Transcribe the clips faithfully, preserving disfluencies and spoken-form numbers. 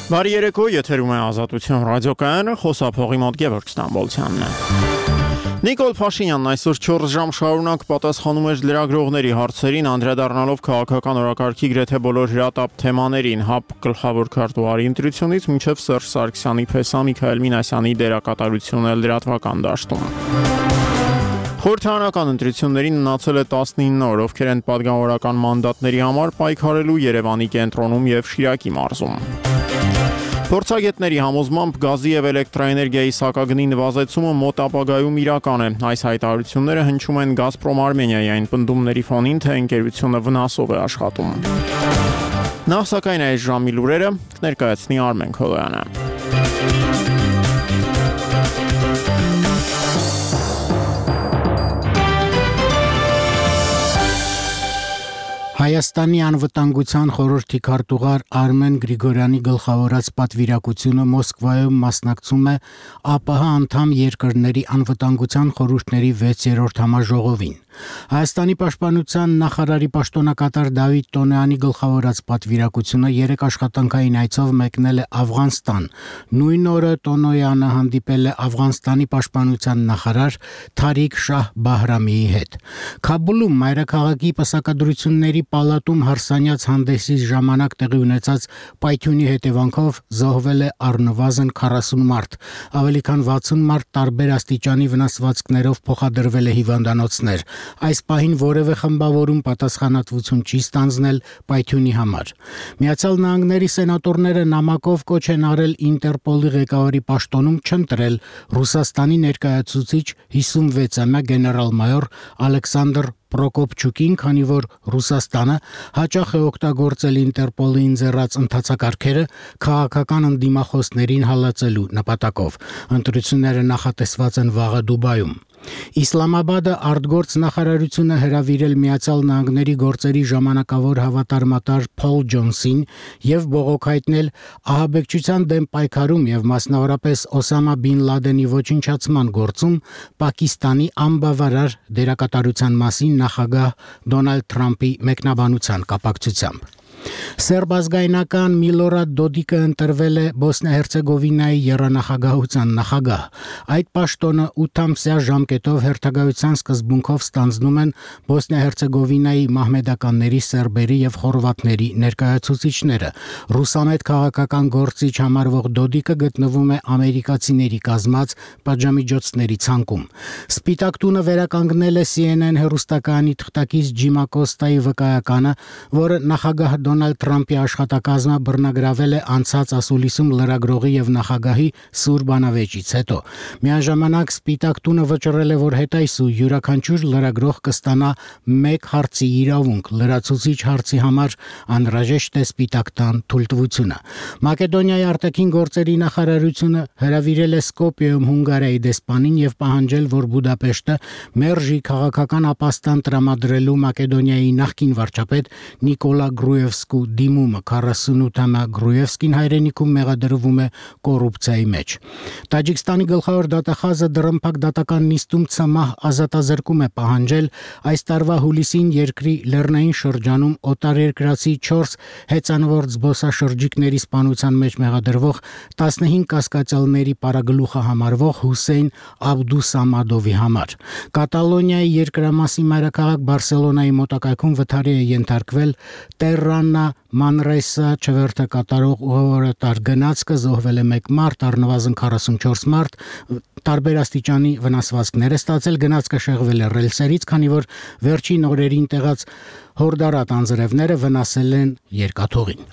Բարի երեկո, եթերում է Ազատություն ռադիոկայանը, խոսափողի մոտ Գևորգ Ստամբոլցյանն է։ Նիկոլ Փաշինյանն այսօր չորս ժամ շարունակ պատասխանում էր լրագրողների հարցերին, անդրադառնալով քաղաքական օրակարգի գրեթե բոլոր հրատապ թեմաներին, ՀԱՊ գլխավոր քարտուղարի ընտրությունից մինչև Սերժ Սարգսյանի փեսա Միքայել Մինասյանի դերակատարությունը լրատվական դաշտում։ Խորհրդարանական ընտրություններին մնացել է տասնինը օր, ովքեր են պատգամավորական մանդատների համար պայքարելու Երևանի կենտրոնում եւ Շիրակի մարզում։ Փորձագետների համոզմամբ գազի եւ էլեկտրաէներգիայի սակագնի նվազեցումը մոտ ապագայում իրական է։ Այս հայտարարությունները հնչում են Գազպրոմ Արմենիայի այն պնդումների ֆոնին, թե ընկերությունը վնասով է աշխատում։ Նախ սակայն այս ժամի լուրերը կներկայացնի Արմեն Քոլոյանը։ Հայաստանի անվտանգության խորհրդի քարտուղար Արմեն Գրիգորյանի գլխավորած պատվիրակությունը Մոսկվայում մասնակցում է ԱՊՀ անդամ երկրների անվտանգության խորհուրդների վեցերորդ համաժողովին։ Հայաստանի պաշտպանության նախարարի պաշտոնակատար Դավիթ Տոնեյանի գլխավորած պատվիրակությունը երեք աշխատանքային այցով մեկնել է Աֆղանստան։ Նույն օրը Տոնոյանը հանդիպել է Աֆղանստանի պաշտպանության նախարար Թարիկ Շահ Բահրամիի հետ։ Քաբուլում մայրաքաղաքի պսակադրությունների պալատում հարսանյաց հանդեսի ժամանակ տեղի ունեցած պայթյունի հետևանքով զոհվել է առնվազն քառասուն մարդ, ավելի քան վաթսուն մարդ տարբեր աստիճանի վնասվածքներով փոխադրվել է հիվանդանոցներ։ Այս պահին որևէ խմբավորում պատասխանատվություն չի ստանձնել պայթյունի համար։ Միացյալ Նահանգների սենատորները նամակով կոչ են արել Ինտերպոլի ղեկավարի պաշտոնում չընտրել Ռուսաստանի ներկայացուցիչ հիսունվեցամյա գեներալ-մայոր Ալեքսանդր Պրոկոպչուկին, քանի որ Ռուսաստանը հաճախ է օգտագործել Ինտերպոլի ինձեռած ընթացակարգերը քաղաքական ընդդիմախոսներին հալածելու նպատակով։ Ընտրությունները նախատեսված են վաղը Դուբայում։ Իսլամաբադը արտգործ նախարարությունը հրավիրել Միացյալ Նահանգների գործերի ժամանակավոր հավատարմատար Փոլ Ջոնսին եւ բողոք հայտնել ահաբեկչության դեմ պայքարում եւ մասնավորապես Օսամա Բին Լադենի ոչնչացման գործում Պակիստանի անբավարար դերակատարության մասին նախագահ Դոնալդ Թրամփի մեկնաբանության կապակցությամբ։ Սերբ ազգայնական Միլորադ Դոդիկը ընտրվել է Բոսնիա-Հերցեգովինայի եռանախագահության նախագահ։ Այդ պաշտոնը ութ ամսյա ժամկետով հերթագայության սկզբունքով ստանձնում են Բոսնիա-Հերցեգովինայի մահմեդականների, սերբերի եւ խորվաթների ներկայացուցիչները։ Ռուսամետ քաղաքական գործիչ համարվող Դոդիկը գտնվում է ամերիկացիների կազմած պատժամիջոցների ցանկում։ Սպիտակ տունը վերականգնել է C N N հեռուստակայանի թղթակից Ջիմա Կոստայի վկայականը, որը նախագահ Դոնալդ Թրամփի աշխատակազմը բռնագրավել է անցած ասուլիսում լրագրողի եւ նախագահի սուր բանավեճից հետո։ Միաժամանակ Սպիտակ տունը վճռել է, որ հետայսու յուրաքանչյուր լրագրող կստանա մեկ հարցի իրավունք։ Լրացուցիչ հարցի համար անհրաժեշտ է Սպիտակ տան թույլտվությունը։ Մակեդոնիայի արտաքին գործերի նախարարությունը հրավիրել է Սկոպիեում Հունգարիայի դեսպանին եւ պահանջել, որ Բուդապեշտը մերժի քաղաքական ապաստան տրամադրելու Մակեդոնիայի նախկին վարչապետ Նիկոլա Գրուևսկու դիմումը։ քառասունութամյա Գրուևսկին հայրենիքում մեղադրվում է կոռուպցիայի մեջ։ Տաջիկստանի գլխավոր դատախազը դռնփակ դատական նիստում ցմահ ազատազրկում է պահանջել այս տարվա հուլիսին երկրի լեռնային շրջանում օտարերկրացի չորս հեծանվորդ զբոսաշրջիկների սպանության մեջ մեղադրվող տասնհինգ կասկածյալների պարագլուխը համարվող Հուսեյն Աբդուսամադովի համար։ Կատալոնիայի երկրամասի մայրաքաղաք Բարսելոնայի մոտակայքում վթարի է ենթարկվել Տերրանա Մանրեսա չվերթը կատարող ուղևորատար գնացքը, զոհվել է մեկ մարդ, առնվազն քառասունչորս մարդ, տարբեր աստիճանի վնասվածքներ է ստացել, գնացքը շեղվել է ռելսերից, քանի որ վերջին օրերին տեղած հորդարատ անձրևները վնասել են երկաթուղին։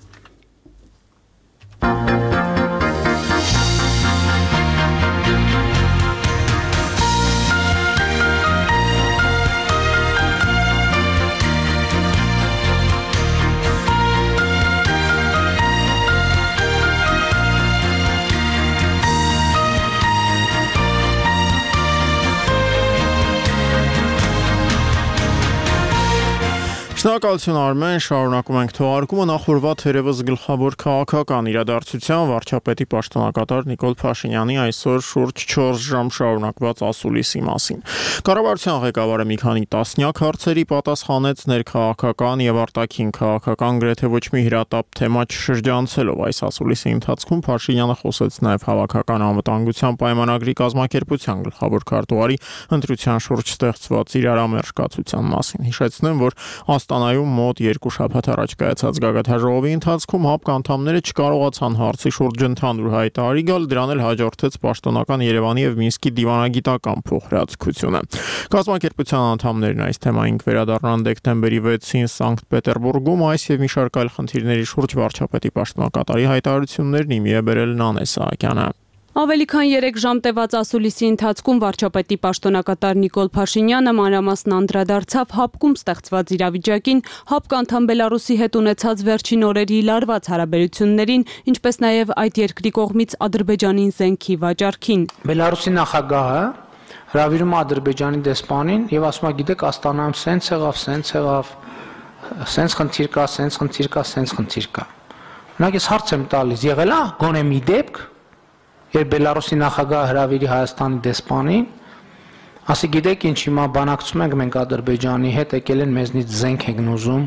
Շնորհակալություն Արմեն, շարունակում ենք թողարկումը նախորդ թերևս գլխավոր քաղաքական իրադարձության վարչապետի պաշտոնակատար Նիկոլ Փաշինյանի այսօր շուրջ չորս ժամ շարունակված ասուլիսի մասին։ Կառավարության ղեկավարը մի քանի տասնյակ հարցերի պատասխանեց ներքաղաքական եւ արտաքին քաղաքական գրեթե ոչ մի հրատապ թեմա չշրջանցելով։ Այս ասուլիսի ընթացքում Փաշինյանը խոսեց նաեւ հավաքական անվտանգության պայմանագրի կազմակերպության գլխավոր քարտուղարի ընտրության շուրջ ստեղծված իրարամերժ կացության մասին։ Հիշեցնեմ, որ Աստանայում մոտ երկու շաբաթ առաջ կայացած գագաթնաժողովի ընթացքում ՀԱՊԿ անդամները չկարողացան հարցի շուրջ ընդհանուր հայտարարի գալ, դրան էլ հաջորդեց պաշտոնական Երևանի եւ Մինսկի դիվանագիտական փոխհրաձգությունը։ Կազմակերպության անդամներն այս թեմային կվերադառնան դեկտեմբերի վեցին Սանկտ Պետերբուրգում, այս եւ մի շարք այլ խնդիրների շուրջ վարչապետի պաշտոնակատարի հայտարարություններն իմի է բերել Նանե Սահակյանը։ Ավելի քան երեք ժամ տևած ասուլիսի ընթացքում վարչապետի պաշտոնակատար Նիկոլ Փաշինյանը մանրամասն անդրադարձավ ՀԱՊԿ-ում ստեղծված իրավիճակին, ՀԱՊԿ անդամ Բելարուսի հետ ունեցած վերջին օրերի լարված հարաբերություններին, ինչպես նաև այդ երկրի կողմից Ադրբեջանին զենքի վաճառքին։ Բելարուսի նախագահը հրավիրում է Ադրբեջանի դեսպանին եւ ասում է, գիտեք, Աստանայում սենց եղավ, սենց եղավ, սենց խնդիր կա, սենց խնդիր կա, սենց խնդիր կա։ Մենակ ես հարց եմ տալիս, եղել է գոնե մի դեպք, երբ Բելարուսի նախագահը հրավիրի Հայաստանի դեսպանին, ասի, գիտեք ինչ, հիմա բանակցում ենք մենք Ադրբեջանի հետ, եկել են մեզնից զենք են ուզում,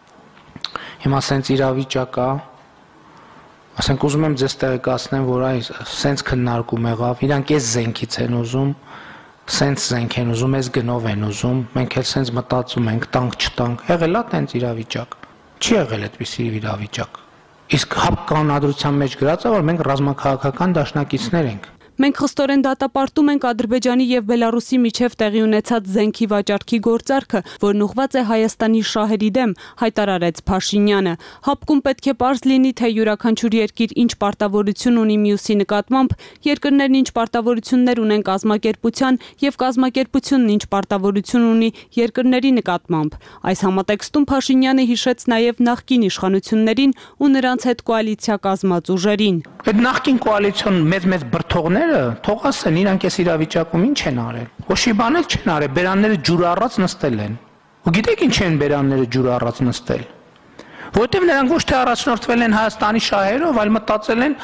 հիմա սենց իրավիճակ կա, ասենք ուզում եմ ձեզ տեղեկացնեմ, որ այս սենց քննարկում եղավ, իրանք էս զենքից են ուզում, սենց զենք են ուզում, էս գնով են ուզում, մենք էլ սենց մտածում ենք, տանք չտանք, եղել է տենց իրավիճակ, չի եղել այդպիսի իրավիճակ։ Իսկ ՀԱՊԿ կանոնադրության մեջ գրած է, որ մենք ռազմաքաղաքական դաշնակիցներ ենք։ Մենք խստորեն դատապարտում ենք Ադրբեջանի եւ Բելարուսի միջև տեղի ունեցած զենքի վաճառքի գործարքը, որն ուղղված է Հայաստանի շահերի դեմ, հայտարարեց Փաշինյանը։ ՀԱՊԿ-ում պետք է պարզ լինի, թե յուրաքանչյուր երկիր ինչ պարտավորություն ունի մյուսի նկատմամբ, երկրներն ինչ պարտավորություններ ունեն կազմակերպության եւ կազմակերպությունն ինչ պարտավորություն ունի երկրների նկատմամբ։ Այս համատեքստում Փաշինյանը հիշեց նաեւ նախկին իշխանություններին ու նրանց հետ կոալիցիա կազմած ուժերին։ Այդ նախկին կոալիցիոն մեծ-մեծ բրթողները թող ասեն, իրանք էս իրավիճակում ինչ են արել։ Ոչ մի բան էլ չեն արել, բերանները ջուր առած նստել են։ Ու գիտեք ինչ են բերանները ջուր առած նստել։ Որտեւ նրանք ոչ թե առաջնորդվել են Հայաստանի շահերով, այլ մտածել են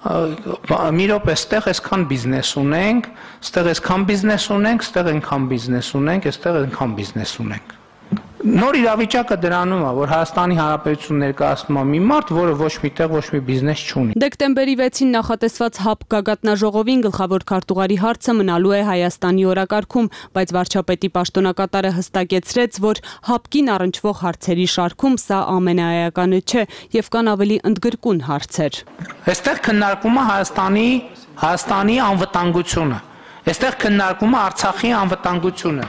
մի րոպե, այստեղ այսքան բիզնես ունենք, այստեղ այսքան բիզնես ունենք, այստեղ այնքան բիզնես ունենք, այստեղ այնքան բիզնես ունենք։ Նոր իրավիճակը դրանում է, որ Հայաստանի Հանրապետություն ներկայացնում է մի մարդ, որը ոչ միտեղ ոչ մի բիզնես չունի։ Դեկտեմբերի վեցին նախատեսված ՀԱՊԿ գագաթնաժողովին գլխավոր քարտուղարի հարցը մնալու է Հայաստանի օրակարգում, բայց վարչապետի պաշտոնակատարը հստակեցրեց, որ ՀԱՊԿ-ին առնչվող հարցերի շարքում սա ամենաէականը չէ եւ կան ավելի ընդգրկուն հարցեր։ Այստեղ քննարկվում է Հայաստանի Հայաստանի անվտանգությունը։ Այստեղ քննարկվում է Արցախի անվտանգությունը։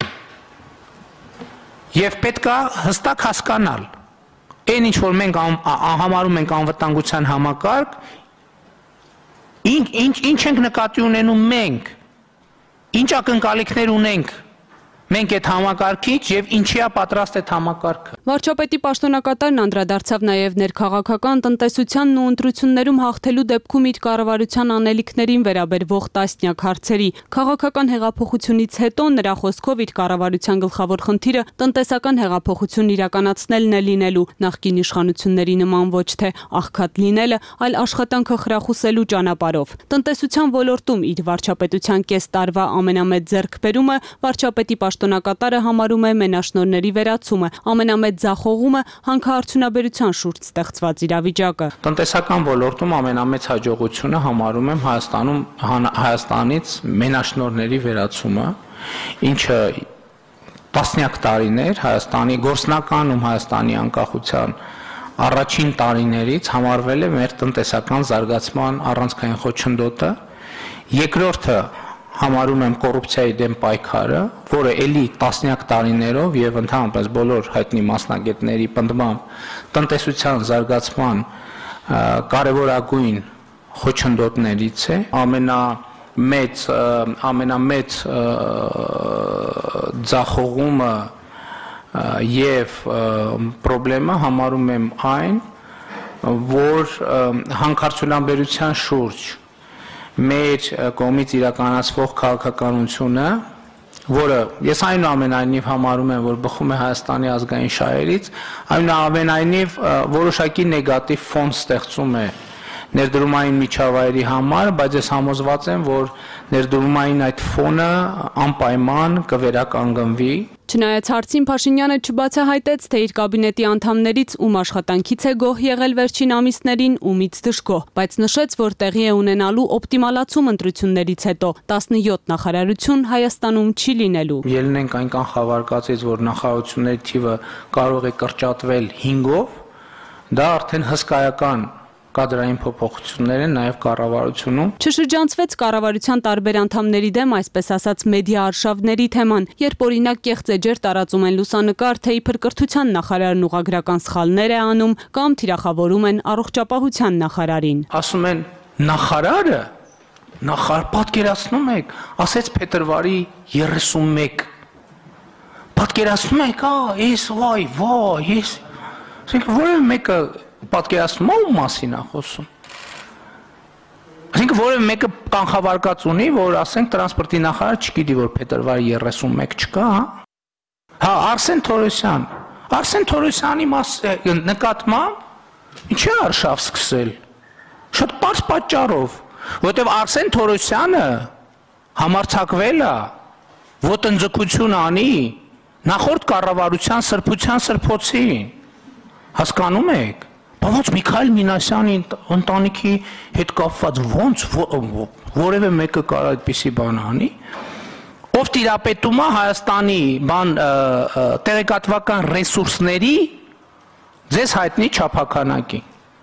Եվ պետք է հստակ հասկանալ, այն ինչ որ մենք համարում ենք անվտանգության համակարգ, ինչ ինչ ինչ ենք նկատի ունենում մենք, ինչ ակնկալիքներ ունենք մենք այդ համակարգից եւ ինչի է պատրաստ այդ համակարգը։ Վարչապետի պաշտոնակատարն անդրադարձավ նաև ներքաղաքական տնտեսությանն ու ընտրություններում հաղթելու դեպքում իր կառավարության անելիքներին վերաբերվող տասնյակ հարցերի։ Քաղաքական հեղափոխությունից հետո նրա խոսքով իր կառավարության գլխավոր խնդիրը տնտեսական հեղափոխություն իրականացնելն է լինելու, նախկին իշխանությունների նման ոչ թե աղքատ լինելը, այլ աշխատանքը խրախուսելու ճանապարհով։ Տնտեսության ոլորտում իր վարչապետության կես տարվա ամենամեծ ձեռքբերումը վարչապետի պաշտոնակատարը համարում է մենաշնորհների վերացումը, ամենամեծ ձախողումը հանքարդյունաբերության շուրջ ստեղծված իրավիճակը։ Տնտեսական ոլորտում ամենամեծ հաջողությունը համարում եմ Հայաստանում Հայաստանից մենաշնորհների վերացումը, ինչը տասնյակ տարիներ Հայաստանի գործնականում Հայաստանի անկախության առաջին տարիներից համարվել է մեր տնտեսական զարգացման առանցքային խոչընդոտը, երկրորդը համարում եմ կոռուպցիայի դեմ պայքարը, որը ելի տասնյակ տարիներով եւ ընդհանրապես բոլոր հայտնի մասնագետների պնդմամբ տնտեսության զարգացման կարևորագույն խոչընդոտներից է, ամենամեծ ամենամեծ ձախողումը եւ խնդրեմը համարում եմ այն, որ հանքարդյունաբերության շուրջ մեր կողմից իրականացվող քաղաքականությունը որը ես այնուամենայնիվ համարում եմ, որ բխում է Հայաստանի ազգային շահերից, այնուամենայնիվ որոշակի նեգատիվ ֆոն ստեղծում է ներդրումային միջավայրի համար, բայց ես համոզված եմ, որ ներդրումային այդ ֆոնը անպայման կվերականգնվի։ Չնայած հարցին Փաշինյանը չբացահայտեց, թե իր կաբինետի անդամներից ում աշխատանքից է գոհ եղել վերջին ամիսներին, ումից դժգոհ, բայց նշեց, որ տեղի է ունենալու օպտիմալացում ընտրություններից հետո, տասնյոթ նախարարություն Հայաստանում չի լինելու։ Ելնենք այն կանխավարկածից, որ նախարարությունների թիվը կարող է կրճատվել հինգով, դա արդեն հսկայական կադրային փոփոխություններ են նաև կառավարությունում։ Չշրջանցվեց կառավարության տարբեր անդամների դեմ, այսպես ասած, մեդիա արշավների թեման, երբ օրինակ կեղծ էջեր տարածում են լուսանկար, թե իբր կրթության նախարարն ուղղագրական սխալներ է անում կամ թիրախավորում են առողջապահության նախարարին։ Ասում են նախարարը, նախար պատկերացնում եք, ասեց փետրվարի երեսունմեկ։ Պատկերացնում եք, ա, ես վայ, վայ, ես։ Ասենք որևէ մեկը պատկերացնում ո՞մ մասին է խոսում։ Այսինքն որևէ մեկը կանխավարկած ունի, որ ասենք տրանսպորտի նախարար չգիտի, որ փետրվարի երեսունմեկ չկա, հա։ Հա, Արսեն Թորոսյան։ Արսեն Թորոսյանի նկատմամբ ինչի է արշավ սկսել։ Շատ պարզ պատճառով, որովհետև Արսեն Թորոսյանը համարձակվել է ոտնձգություն անի նախորդ կառավարության սրբության սրբոցին։ Հասկանում եք։ Ոնց Միքայել Մինասյանի ընտանիքի հետ կապված ոնց որևէ մեկը կարող այդպիսի բան անի, ով տիրապետում է Հայաստանի բան տեղեկատվական ռեսուրսների ձեզ հայտնի չափականակի,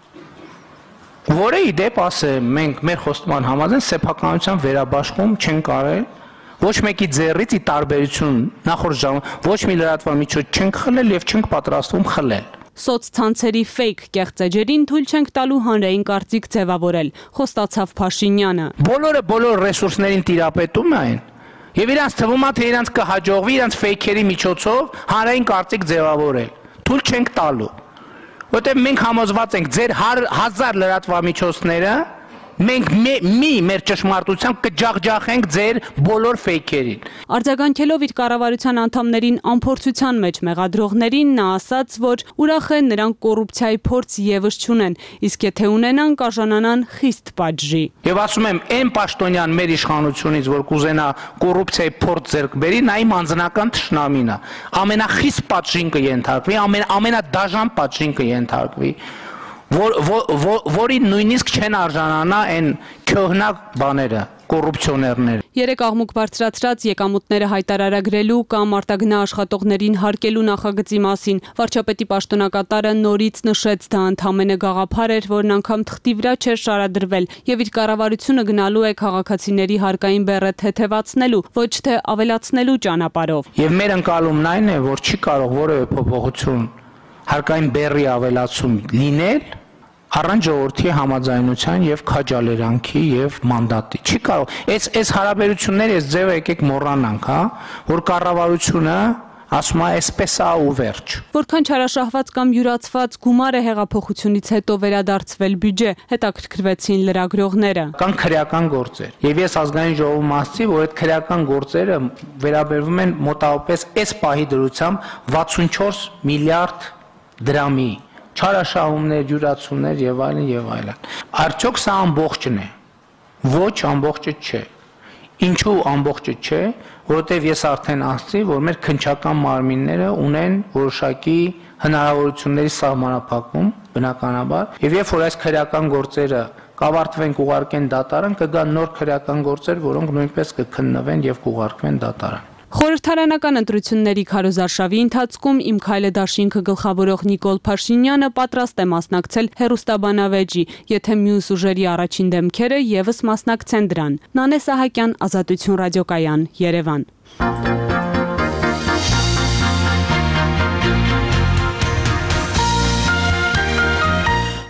որը ի դեպ ասեմ, մենք մեր խոստման համաձայն սեփականության վերաբաշխում չենք արել, ոչ մեկի ձեռից ի տարբերություն նախորդ ժամ ոչ մի լրատվամիջոց չենք խլել եւ չենք պատրաստվում խլել։ Սոցցանցերի ֆեյք կեղծ էջերին թույլ չենք տալու հանրային կարծիք ձևավորել, խոստացավ Փաշինյանը։ Բոլորը բոլոր ռեսուրսներին տիրապետում են եւ իրանց թվում է, թե իրանց կհաջողվի իրանց ֆեյքերի միջոցով հանրային կարծիք ձևավորել։ Թույլ չենք տալու։ Որտեղ մենք համոզված ենք, ձեր հազար լրատվամիջոցները մենք մի մեր ճշմարտությամբ կջախջախենք ձեր բոլոր ֆեյքերին։ Արձագանքելով իր կառավարության անդամներին անփորձության մեջ մեղադրողներին, նա ասաց, որ ուրախ է նրանք կոռուպցիայի փորձ եւս չունեն, իսկ եթե ունենան, կաժանանան խիստ պատժի։ Եվ ասում եմ, այն պաշտոնյան մեր իշխանությունից, որ կուզենա կոռուպցիայի փորձ ձեռք բերի, նա իմ անձնական թշնամին է։ Ամենախիստ պատժին կենթարկվի, ամենադաժան պատժին կենթարկվի։ Որ, որ, որին նույնիսկ չեն արժանանա այն քյոհնակ բաները, կոռուպցիոներները։ Երեք աղմուկ բարձրացրած եկամուտները հայտարարագրելու կամ արտագնա աշխատողներին հարկելու նախագծի մասին վարչապետի պաշտոնակատարը նորից նշեց, դա ընդամենը գաղափար էր, որն անգամ թղթի վրա չէր շարադրվել, եւ իր կառավարությունը գնալու է քաղաքացիների հարկային բեռը թեթևացնելու, ոչ թե ավելացնելու ճանապարհով։ Եվ մեր ընկալումն այն է, որ չի կարող որևէ փոփոխություն հարկային բեռի ավելացում լինել առանց ժողովրդի համաձայնության եւ քաջալերանքի եւ մանդատի։ Չի կարող։ Այս այս հարաբերությունները այս ձևը եկեք մոռանանք, հա, որ կառավարությունը ասում է այսպես է ու վերջ։ Որքան չարաշահված կամ յուրացված գումար է հեղափոխությունից հետո վերադարձվել բյուջե, հետաքրքրվեցին լրագրողները։ Կան քրեական գործեր։ Եվ ես ազգային ժողովում ասացի, որ այդ քրեական գործերը վերաբերվում են մոտավորապես այս պահի դրությամբ վաթսունչորս միլիարդ դրամի չարաշահումներ, յուրացումներ եւ այլն եւ այլն։ Արդյոք սա ամբողջն է։ Ոչ, ամբողջը չէ։ Ինչու ամբողջը չէ, որովհետեւ ես արդեն ասացի, որ մեր քննչական մարմինները ունեն որոշակի հնարավորությունների սահմանափակում, բնականաբար, եւ երբ որ այս քրեական գործերը կավարտվեն, կուղարկեն դատարան, կգան նոր քրեական գործեր, որոնք նույնպես կքննվեն եւ կուղարկվեն դատարան։ Խորհրդարանական ընտրությունների քարոզարշավի ընթացքում Իմ քայլը դաշինքը գլխավորող Նիկոլ Փաշինյանը պատրաստ է մասնակցել հեռուստաբանավեճի, եթե մյուս ուժերի առաջին դեմքերը եւս մասնակցեն դրան։ Նանե Սահակյան, Ազատություն ռադիոկայան, Երևան։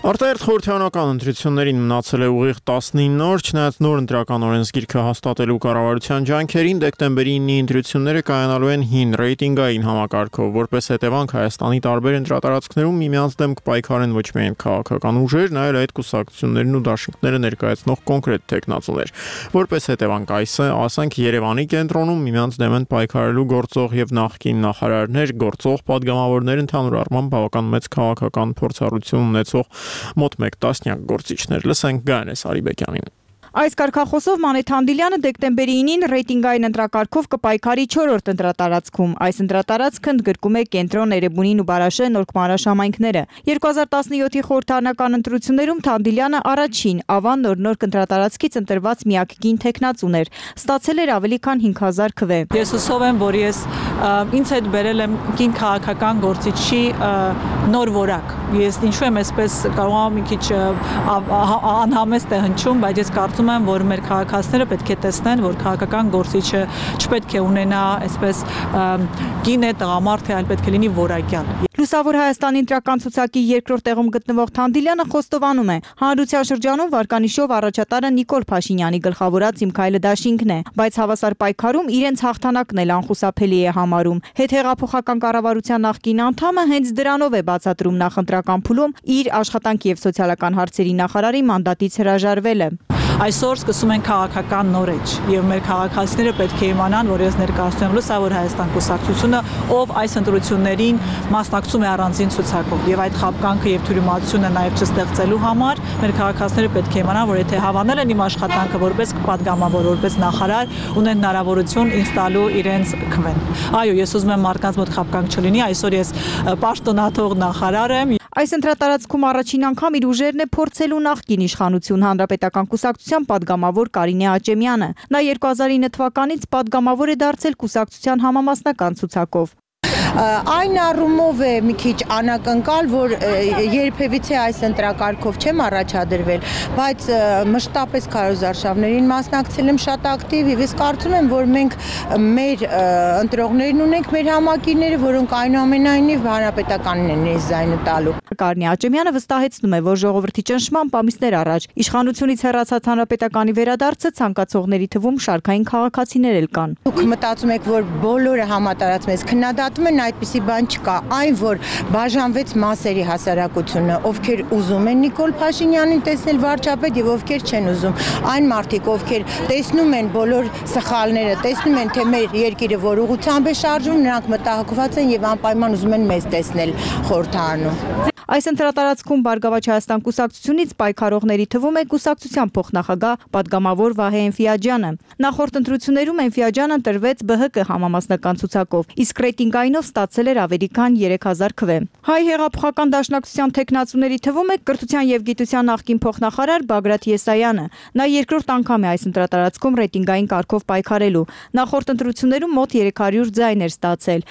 Արտահերթ խորհրդարանական ընտրություններին մնացել է ուղիղ տասնինը օր, չնայած նոր ընտրական օրենսգիրքը հաստատելու կառավարության ջանքերին, դեկտեմբերի ինը ընտրությունները կայանալու են հին ռեյտինգային համակարգով, որպես հետևանք Հայաստանի տարբեր ընտրատարածքներում միմյանց դեմ կպայքարեն ոչ միայն քաղաքական ուժեր, այլ այդ կուսակցություններն ու դաշինքները ներկայացնող կոնկրետ թեկնածուներ։ Որպես հետևանք այս է, ասենք Երևանի կենտրոնում միմյանց դեմ են պայքարելու գործող եւ նախկին նախարարներ, գործող падգամավորներ, ընդհանուր առմամբ բավական մեծ քաղաքական փորձառություն ունեցող մոտ մեկ տասնյակ գործիչներ։ Լսենք Գայանե Սարիբեկյանին։ Այս կարգախոսով Մանեթ Հանդիլյանը դեկտեմբերի ինին ռեյտինգային ընտրակարգով կպայքարի չորրորդ ընտրատարածքում։ Այս ընտրատարածքը ընդգրկում է Կենտրոն, Էրեբունին ու Բարաշե նոր մարաշամայնքները։ երկու հազար տասնյոթի խորհրդարանական ընտրություններում Հանդիլյանը առաջին Ավան նոր-նոր ընտրատարածքից ընտրված միակ կին թեկնածուն էր։ Ստացել էր ավելի քան հինգ հազար քվե։ Ես հուսով եմ, որ ես ինձ հետ բերել եմ կին քաղաքական գործիչի նոր որակ։ Ես ինչու եմ այսպես կարող եմ մի քիչ անհամեստ է հնչում, բայց ես կարծում եմ, որ մեր քաղաքացիները պետք է տեսնեն, որ քաղաքական գործիչը չպետք է ունենա այսպես կին է, տղամարդ է, այլ պետք է լինի որակյալ։ Լուսավոր Հայաստանի ընտրական ցուցակի երկրորդ տեղում գտնվող Հանդիլյանը խոստովանում է, հանրության շրջանում վարկանիշով առաջատարը Նիկոլ Փաշինյանի գլխավորած Իմ քայլը դաշինքն է, բայց հավասար պայքարում իրենց հաղթանակն էլ անխուսափելի է համարում։ Հետհեղափոխական կառավարության նախկին անդամը հենց դրանով է բացատրում նախընտրական փուլում իր աշխատանքի եւ սոցիալական հարցերի նախարարի մանդատից հրաժարվելը։ Այսօր սկսում են քաղաքական նորեջ եւ մեր քաղաքացիները պետք է իմանան, որ ես ներկայացնում եմ Լուսավոր Հայաստան կուսակցությունը, ով այս ընտրություններին մասնակցում է առանձին ցուցակով եւ այդ խաբկանքը եւ թյուրիմացությունը նաեւ չստեղծելու համար մեր քաղաքացիները պետք է իմանան, որ եթե հավանել են իմ աշխատանքը որպես падգամավոր, որպես նախարար, ունեն հնարավորություն ինձ տալու իրենց քվեն։ Այո, ես ուզում եմ մարդկանց մոտ խաբկանք չլինի, այսօր ես պաշտոնաթող նախարար եմ։ Այս ընտրատարածքում առաջին անգամ իր ուժերն է փորձելու նախկին իշխանություն Հանրապետական կուսակցության падգամավոր Կարինե Աճեմյանը։ Նա երկու հազար ինը թվականից падգամավոր է դարձել կուսակցության համամասնական ցուցակով։ Այն առումով է մի քիչ անակնկալ, որ երբևիցե այս ընտրակարգով չեմ առաջադրվել, բայց մշտապես քարոզարշավներին մասնակցել եմ շատ ակտիվ եւ ես կարծում եմ, որ մենք մեր ընտրողներն ունենք, մեր համակիրները, որոնք այնուամենայնիվ հանրապետականին են այս զայնը տալու։ Կարինե Աճեմյանը վստահեցնում է, որ ժողովրդի ճնշմամբ ամիսներ առաջ իշխանությունից հեռացած հանրապետականի վերադարձը ցանկացողների թվում շարքային քաղաքացիներ էլ կան։ Դուք մտածում եք, որ բոլորը համատարած մեզ քննադատում են, այդպիսի բան չկա, այն որ բաժանվեց մասերի հասարակությունը, ովքեր ուզում են Նիկոլ Փաշինյանին տեսնել վարչապետ եւ ովքեր չեն ուզում, այն մարդիկ, ովքեր տեսնում են բոլոր սխալները, տեսնում են, թե մեր երկիրը որ ուղղությամբ է շարժվում, նրանք մտահոգված են եւ անպայման ուզում են մեզ տեսնել խորհրդարանում։ Այս ընտրատարածքում Բարգավաճ Հայաստան կուսակցությունից պայքարողների թվում է կուսակցության փոխնախագահ падգամավոր Վահե Էնֆիաջյանը։ Նախորդ ընտրություններում Էնֆիաջյանը ընտրվեց Բ Հ Կ համամասնական ցուցակով, իսկ ռեյտինգայինով ստացել էր ավելի քան երեք հազար քվե։ Հայ հեղափոխական դաշնակցության թեկնածուների թվում է կրթության եւ գիտության նախկին փոխնախարար Բագրատ Եսայանը։ Նա երկրորդ անգամ է այս ընտրատարածքում ռեյտինգային կարգով պայքարելու։ Նախորդ ընտրություններում մոտ երեք հարյուր ձայն էր ստացել։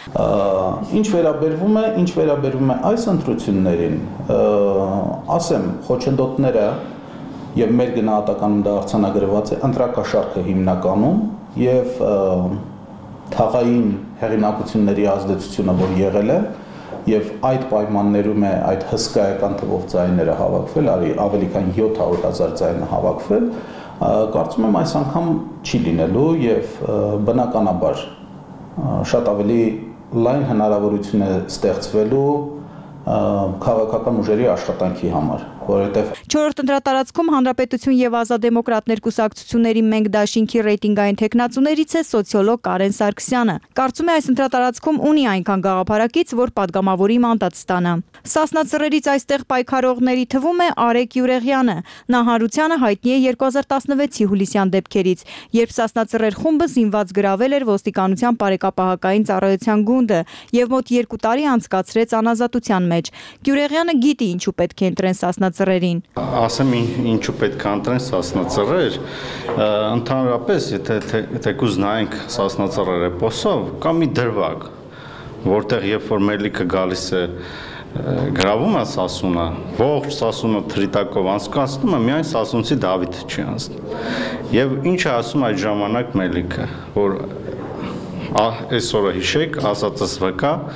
Ինչ վերաբերվում է, ինչ վերաբերվում է այս ընտրություններին, ասեմ, խոչընդոտները եւ մեր գնահատականում դա արձանագրված է ընտրակաշարքը հիմնականում եւ թաղային հեղինակությունների ազդեցությունը, որ եղել է եւ այդ պայմաններում է այդ հսկայական թվով ձայները հավաքվել, ավելի քան յոթ հարյուր հազար ձայնը հավաքվել, կարծում եմ այս անգամ չի լինելու եւ բնականաբար շատ ավելի լայն հնարավորություն է ստեղծվելու քաղաքական ուժերի աշխատանքի համար, որովհետև չորրորդ ընտրատարածքում Հանրապետություն եւ Ազատ դեմոկրատներ կուսակցությունների Մենք դաշինքի ռեյտինգային թեկնածուներից է սոցիոլոգ Կարեն Սարգսյանը։ Կարծում է այս ընտրատարածքում ունի այնքան գաղափարակից, որ падգամավորի մանդատ ստանա։ Սասնա Ծռերից այստեղ պայքարողների թվում է Արեգ Յուրեղյանը։ Նա հանրությանը հայտնի է երկու հազար տասնվեցի հուլիսյան դեպքերից, երբ Սասնա Ծռեր խումբը զինված գրավել էր ոստիկանության բարեկապահական ծառայության գունդը եւ մոտ երկու տարի անցկացրեց անազատության մեջ։ Գյուրեղյանը գիտի ինչու պետք է ընտրեն Սասնա Ծռերին։ Ասեմ ինչու պետք է ընտրեն Սասնա Ծռեր, ընդհանրապես եթե թեկուզ նայենք Սասնա Ծռեր էպոսով, կա մի դրվագ, որտեղ երբ որ մելիքը գալիս է գրավում է Սասունը, ողջ Սասունը թրիտակով անցկացնում է, միայն Սասունցի Դավիթը չի անցնում։ Եվ ինչ է ասում այդ ժամանակ մելիքը, որ այսօրը հիշեք, ասածս վկա,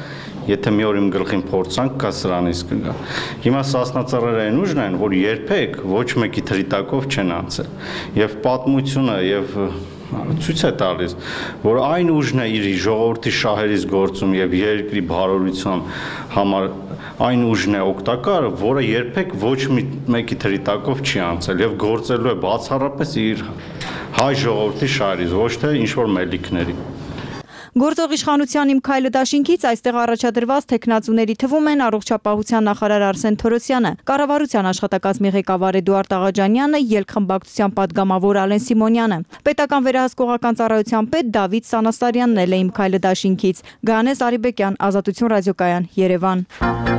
Եթե մի օր իմ գլխին փորձանք կա, սրանից կգա։ Հիմա սասնածառերը այն ուժն են, որ երբեք ոչ մեկի թրիտակով չեն անցել։ Եվ պատմությունը եւ ցույց է տալիս, որ այն ուժն է իր ժողովրդի շահերից գործում եւ երկրի բարօրության համար այն ուժն է օգտակար, որը երբեք ոչ մեկի թրիտակով չի անցել եւ գործելու է բացառապես իր հայ ժողովրդի շահերից, ոչ թե ինչ որ մելիքների։ Գործող իշխանության իմ քայլը դաշինքից այստեղ առաջադրված տեխնացուների թվում են առողջապահության նախարար Արսեն Թորոսյանը, կառավարության աշխատակազմի ղեկավար Էդուարդ Աղաջանյանը, ելքխմբակցության падգամավոր Ալեն Սիմոնյանը, պետական վերահսկողական ծառայության պետ Դավիթ Սանասարյանն էլ է իմ քայլը դաշինքից։ Գանես Արիբեկյան, Ազատություն ռադիոկայան, Երևան։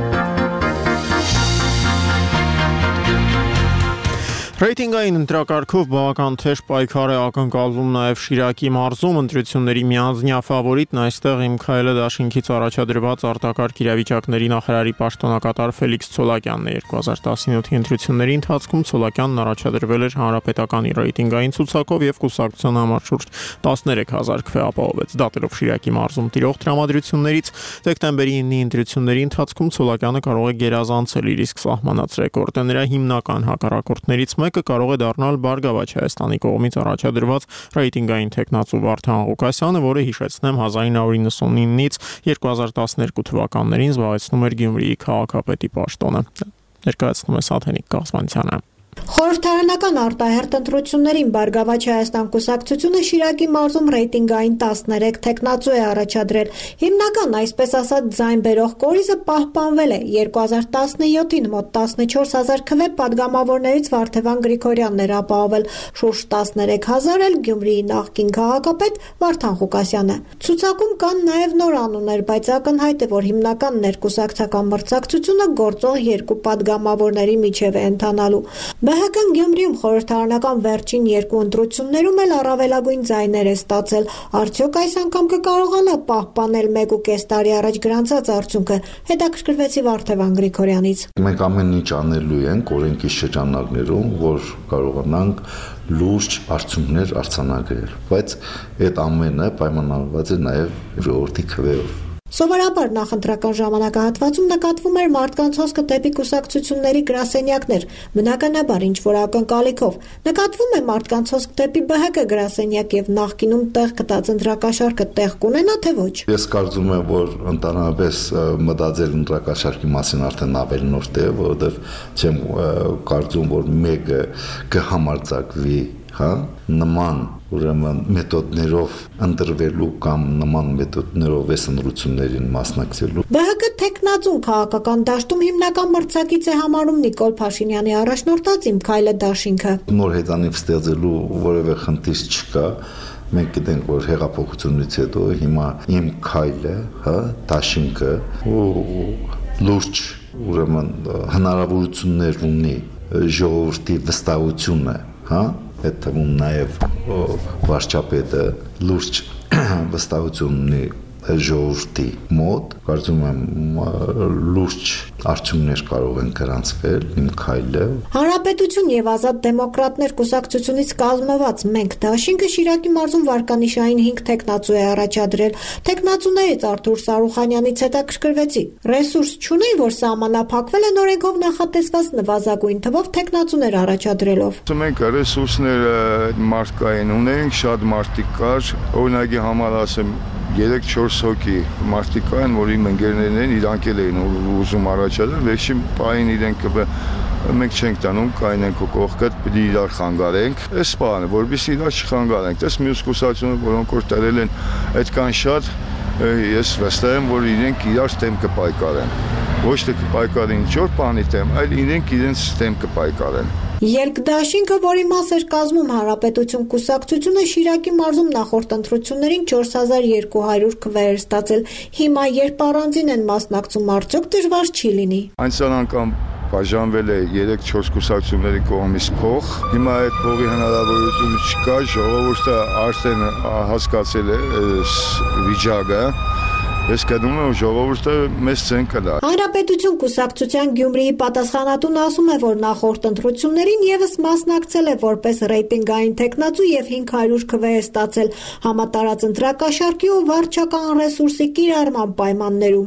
Ռեյտինգային ընտրակարգով բավական թեժ պայքար է ակնկալվում նաև Շիրակի մարզում ընտրությունների միանձնյա ֆավորիտն այստեղ իմ քայլը դաշինքից առաջադրված արտակարգ իրավիճակների նախարարի պաշտոնակատար Ֆելիքս Ցոլակյանն է։ երկու հազար տասնյոթի ընտրությունների ընթացքում Ցոլակյանն առաջադրվել էր հանրապետականի ռեյտինգային ցուցակով եւ կուսակցության համար շուրջ տասներեք հազար քվե ապահովեց։ Դատելով Շիրակի մարզում տիրող տրամադրություններից դեկտեմբերի իննի ընտրությունների ընթացքում Ցոլակյանը կարող է գերազանցել իր իսկ սահմանած ռեկորդը։ Նրա հիմնական հակառակորդներից մեկը կարող է դառնալ Բարգավաճ Հայաստանի կողմից առաջադրված ռեյտինգային տեխնացու Վարդան Ղուկասյանը, որը հիշեցնեմ հազար ինը հարյուր նվաթից երկու հազար տասներկու թվականներին զբաղեցնում էր Գյումրիի քաղաքապետի պաշտոնը։ Ներկայացնում է Սաթենիկ Կաղզմանցյանը։ Խորհրդարանական արտահերթ ընտրություններին Բարգավաճ Հայաստան կուսակցությունը Շիրակի մարզում ռեյտինգային տասներեք տեխնացու է առաջադրել։ Հիմնական, այսպես ասած, ձայն բերող կորիզը պահպանվել է։ երկու հազար տասնյոթին մոտ տասնչորս հազար քվե падգամավորներից Վարդևան Գրիգորյանն էր ապահովել, շուրջ տասներեք հազար էլ Գյումրիի նախկին քաղաքապետ Վարդան Ղուկասյանը։ Ցուցակում կան նաև նոր անուններ, բայց ակնհայտ է, որ հիմնական ներկուսակցական մրցակցությունը գործող երկու падգամավորների միջև է ընթանալու։ ԲՀԿ-ն Գյումրիում խորհրդարանական վերջին երկու ընտրություններում էլ առավելագույն ձայներ է ստացել։ Արդյոք այս անգամ կկարողանա պահպանել մեկ ու կես տարի առաջ գրանցած արդյունքը։ Հետաքրքրվեցի Վարդևան Գրիգորյանից։ Մենք ամեն ինչ անելու ենք օրենքի շրջանակներում, որ կարողանանք լուրջ արդյունքներ արձանագրել, բայց այդ ամենը պայմանավորված է նաև ժողովրդի քվեով։ Սովորաբար նախընտրական ժամանակահատվածում նկատվում էր մարդկանց հոսքը դեպի կուսակցությունների գրասենյակներ, բնականաբար ինչ-որ ակնկալիքով։ Նկատվում է մարդկանց հոսք դեպի ԲՀԿ գրասենյակ եւ նախկինում տեղ գտած ընտրակաշարքը տեղ կունենա, թե ոչ։ Ես կարծում եմ, որ ընդհանրապես մտածել ընտրակաշարքի մասին արդեն ավելի նոր է, որովհետեւ չեմ կարծում, որ մեկը կհամարձակվի, հա, նման ուրեմն մեթոդներով ընտրվելու կամ նման մեթոդներով այս ընտրություններին մասնակցելու։ ԲՀԿ տեխնացուն քաղաքական դաշտում հիմնական մրցակից է համարում Նիկոլ Փաշինյանի առաջնորդած իմ քայլը դաշինքը։ Նոր հետանիվ ստեղծելու որևէ խնդիր չկա։ Մենք գիտենք, որ հեղափոխությունից հետո հիմա իմ քայլը, հա, դաշինքը լուրջ ուրեմն հնարավորություններ ունի ժողովրդի վստահությունը, հա, այդ թվում նաև վարչապետը լուրջ վստահություն ունի ժողովրդի մոտ, կարծում եմ լուրջ արդյունքներ կարող են գրանցվել իմ քայլը։ Հանրապետություն եւ Ազատ դեմոկրատներ կուսակցությունից կազմված մենք դաշինքը Շիրակի մարզում վարկանիշային հինգ տեխնացու է առաջադրել։ Տեխնացուներից Արթուր Սարուխանյանից հետաքրքրվեցի։ Ռեսուրս չունեն, որ սահմանափակվել են օրենքով նախատեսված նվազագույն թվով տեխնացուներ առաջադրելով։ Մենք ռեսուրսները մարդկային ունենք, շատ մարդիկ կար, օրինակի համար ասեմ երեք-չորս հոգի մարդիկ կային, որ իմ ընկերներն են, իրանք էլ էին ուզում առաջադրել, վերջին պահին իրենք մենք չենք տանում, կային ենք ու կողքդ, պիտի իրար խանգարենք, այս բանը, որպեսզի իրար չխանգարենք, տես մյուս կուսակցությունները, որոնք որ տրել են այդքան շատ, ես վստահ եմ, որ իրենք իրար դեմ կպայքարեն, ոչ թե կպայքարեն ինչ-որ բանի դեմ, այլ իրենք իրենց դեմ կպայքարեն։ Ելքդաշինքը, որի մաս էր կազմում Հանրապետություն կուսակցությունը, Շիրակի մարզում նախորդ ընտրություններին չորս հազար երկու հարյուր քվե էր ստացել։ Հիմա երբ առանձին են մասնակցում, արդյոք դժվար չի լինի։ Անցյալ անգամ բաժանվել է երեք-չորս կուսակցությունների կողմից փող։ Հիմա այդ փողի հնարավորությունը չկա, ժողովուրդը արդեն հասկացել է վիճակը։ Ես կդնում եմ ժողովուրդը մեծ ցեն կլա։ Հանրապետություն կուսակցության Գյումրիի պատասխանատուն ասում է, որ նախորդ ընտրություններին եւս մասնակցել է որպես ռեյտինգային տեխնացու եւ հինգ հարյուր քվե է ստացել համատարած ընտրակաշարքի ու վարչական ռեսուրսի կիրառման պայմաններում։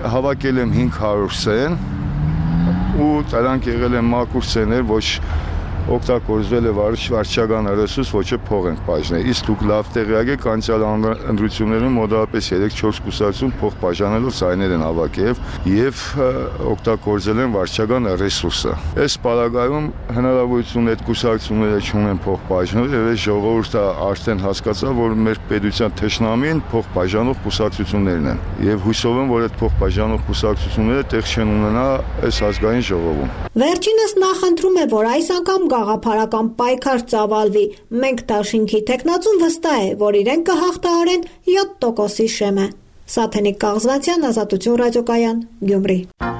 հավաքել եմ հինգ հարյուր սեն ու դրանք եղել են մաքուր սեներ, ոչ օգտագործվել է վարչական ռեսուրս, ոչ է փող են բաժանել։ Իսկ դուք լավ տեղյակ եք, անցյալ ընտրություններում մոտավորապես երեք-չորս կուսակցություն փող բաժանելով սայներ են հավաքել եւ օգտագործել են վարչական ռեսուրսը։ Այս պարագայում հնարավորություն այդ կուսակցությունները չունեն փող բաժանել եւ այս ժողովուրդը արդեն հասկացավ, որ մեր պետության թշնամին փող բաժանող կուսակցություններն են եւ հույսով եմ, որ այդ փող բաժանող կուսակցությունները տեղ չեն ունենա այս ազգային ժողովում։ Վերջինս նախընտրում է, որ այս անգամ գաղափարական պայքար ծավալվի։ Մենք դաշինքի տեխնացուն վստահ է, որ իրենք կհաղթահարեն յոթ տոկոսի շեմը։ Սաթենիկ Կաղզվանցյան, Ազատություն ռադիոկայան, Գյումրի։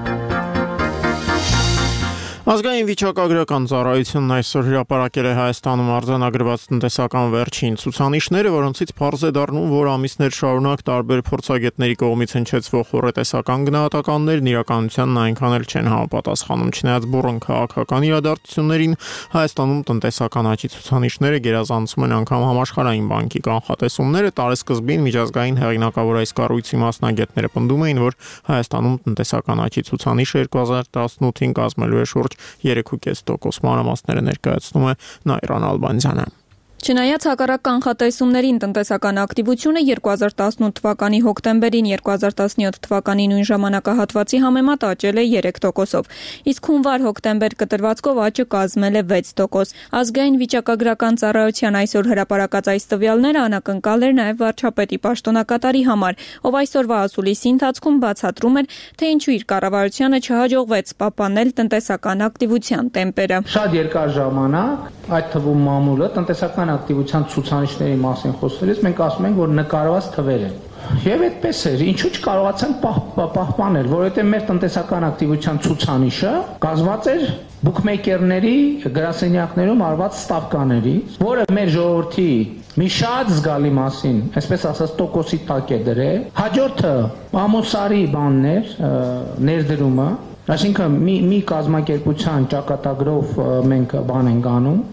Ազգային վիճակագրական ծառայությունն այսօր հրապարակել է Հայաստանում արձանագրված տնտեսական վերջին ցուցանիշները, որոնցից պարզ է դառնում, որ ամիսներ շարունակ տարբեր փորձագետների կողմից հնչեցվող հոռետեսական գնահատականներն իրականությանն այնքան էլ չեն համապատասխանում։ Չնայած բուռն քաղաքական իրադարձություններին, Հայաստանում տնտեսական աճի ցուցանիշները գերազանցում են անգամ համաշխարհային բանկի կանխատեսումները։ Տարեսկզբին միջազգային հեղինակավոր այս կառույցի մասնագետները պնդում էին, որ Հայաստանում տնտեսական աճի ցուցանիշը երկու հազար տասնութին կազմելու է շուրջ երեք կես տոկոս մանրամասները ներկայացնում է Նայրան Ալբանդյանը։ Չնայած հակառակ կանխատեսումներին, տնտեսական ակտիվությունը երկու հազար տասնութ թվականի հոկտեմբերին երկու հազար տասնյոթ թվականի նույն ժամանակահատվածի համեմատ աճել է երեք տոկոսով, իսկ հունվար-հոկտեմբեր կտրվածքով աճը կազմել է վեց տոկոս։ Ազգային վիճակագրական ծառայության այսօր հրապարակած այս տվյալները անակնկալ էր նաև վարչապետի պաշտոնակատարի համար, ով այսօրվա ասուլիսի ընթացքում բացատրում էր, թե ինչու իր կառավարությանը չհաջողվեց պահպանել տնտեսական ակտիվության տեմպերը։ Շատ երկար ժամանակ, այդ թվում մամուլը տնտեսական ակտիվության ցուցանիշների մասին խոսելիս մենք ասում ենք, որ նկարված թվեր են։ Եվ այդպես էր, ինչու չկարողացան պահպանել, որովհետև մեր տնտեսական ակտիվության ցուցանիշը կազմված էր բուքմեյքերների գրասենյակներում արված ստավկաներից, որը մեր ժողովրդի մի շատ զգալի մասին, այսպես ասած, տոկոսի տակ է դրել։ Հաջորդը ամուսարի բաններ, ներդրումը, այսինքն մի մի կազմակերպության ճակատագրով մենք բան ենք անում,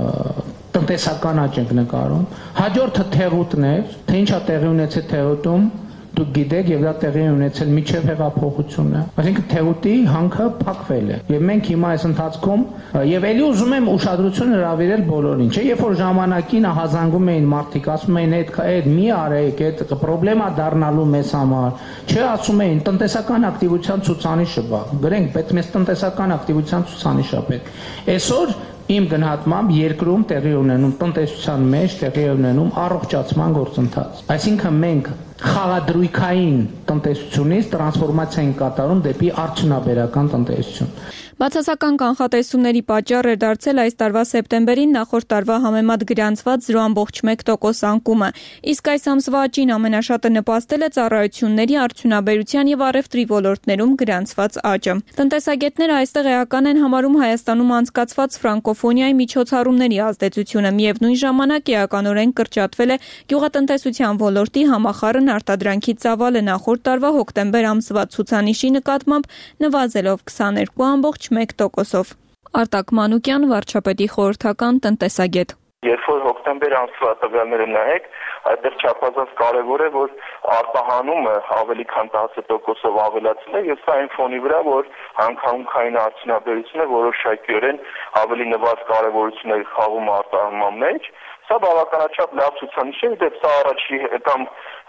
տնտեսական աճ ենք նկարում։ Հաջորդը թեղուտներ, թե ինչա տեղի ունեցել թեղուտում, դուք գիտեք, եւ դա տեղի ունեցել միջև հեղափոխությունը։ Այսինքն թեղուտի հանքը փակվել է։ Եվ մենք հիմա այս ընթացքում եւ ելի ուզում եմ ուշադրություն հրավիրել բոլորին, չէ՞, երբ որ ժամանակին ահազանգում էին մարդիկ, ասում էին այդ այդ մի արեք, այդ պրոբլեմա դառնալու մեզ համար, չէ, ասում էին տնտեսական ակտիվության ցուցանիշը բա։ Գրենք, պետք մեզ տնտեսական ակտիվության ցուցանիշը պետք։ Այսօր իմ գնահատմամբ երկրում տեղի ունենում տնտեսության մեջ տեղի ունենում առողջացման գործընթաց։ Այսինքն մենք խաղադրույքային տնտեսությունից տրանսֆորմացիա ենք կատարում դեպի արդյունաբերական տնտեսություն։ Բացասական կանխատեսումների պատճառ էր դարձել այս տարվա սեպտեմբերին նախորդ տարվա համեմատ գրանցված զրո ամբողջ մեկ տոկոս անկումը, իսկ այս ամսվա աճին ամենաշատը նպաստել է ծառայությունների, արդյունաբերության եւ առևտրի ոլորտներում գրանցված աճը։ Տնտեսագետները այստեղ էական են համարում Հայաստանում անցկացված ֆրանկոֆոնիայի միջոցառումների ազդեցությունը, միևնույն ժամանակ էականորեն կրճատվել է գյուղատնտեսության ոլորտի համախառն արտադրանքի ծավալը նախորդ տարվա հոկտեմբեր ամսվա ցուցանիշի նկատմամբ նվազելով քսաներկու ամբողջ մեկ տոկոսով։ Արտակ Մանուկյան, վարչապետի խորհրդական տնտեսագետ։ Երբ որ հոկտեմբեր ամսվա տվյալները նայեք, այդտեղ չափազանց կարևոր է, որ արտահանումը ավելի քան տասը տոկոսով ավելացել է, եւ սա այն ֆոնի վրա, որ հանքահունքային արդյունաբերությունը որոշակիորեն ավելի նվազ կարևորություն է խաղում արտահանման մեջ։ Սա բավականաչափ լավ ցուցանիշ է, դեպ սա առաջի կամ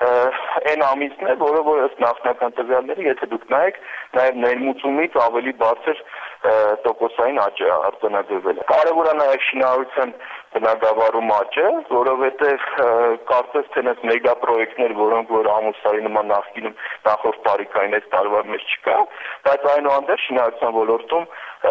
այն ամիսն է, որը որ ըստ նախնական տվյալների, եթե դուք նայեք, նաև ներմուծումից ավելի բարձր տոկոսային աճ է արձանագրվել։ Կարևոր է նաև շինարարության բնագավառում աճը, որովհետև կարծես թե այս մեգա պրոյեկտներ, որոնք որ ամուսարի նման նախկինում նախորդ տարիքային այս տարվա մեջ չկա, բայց այնուհանդերձ շինարարության ոլորտում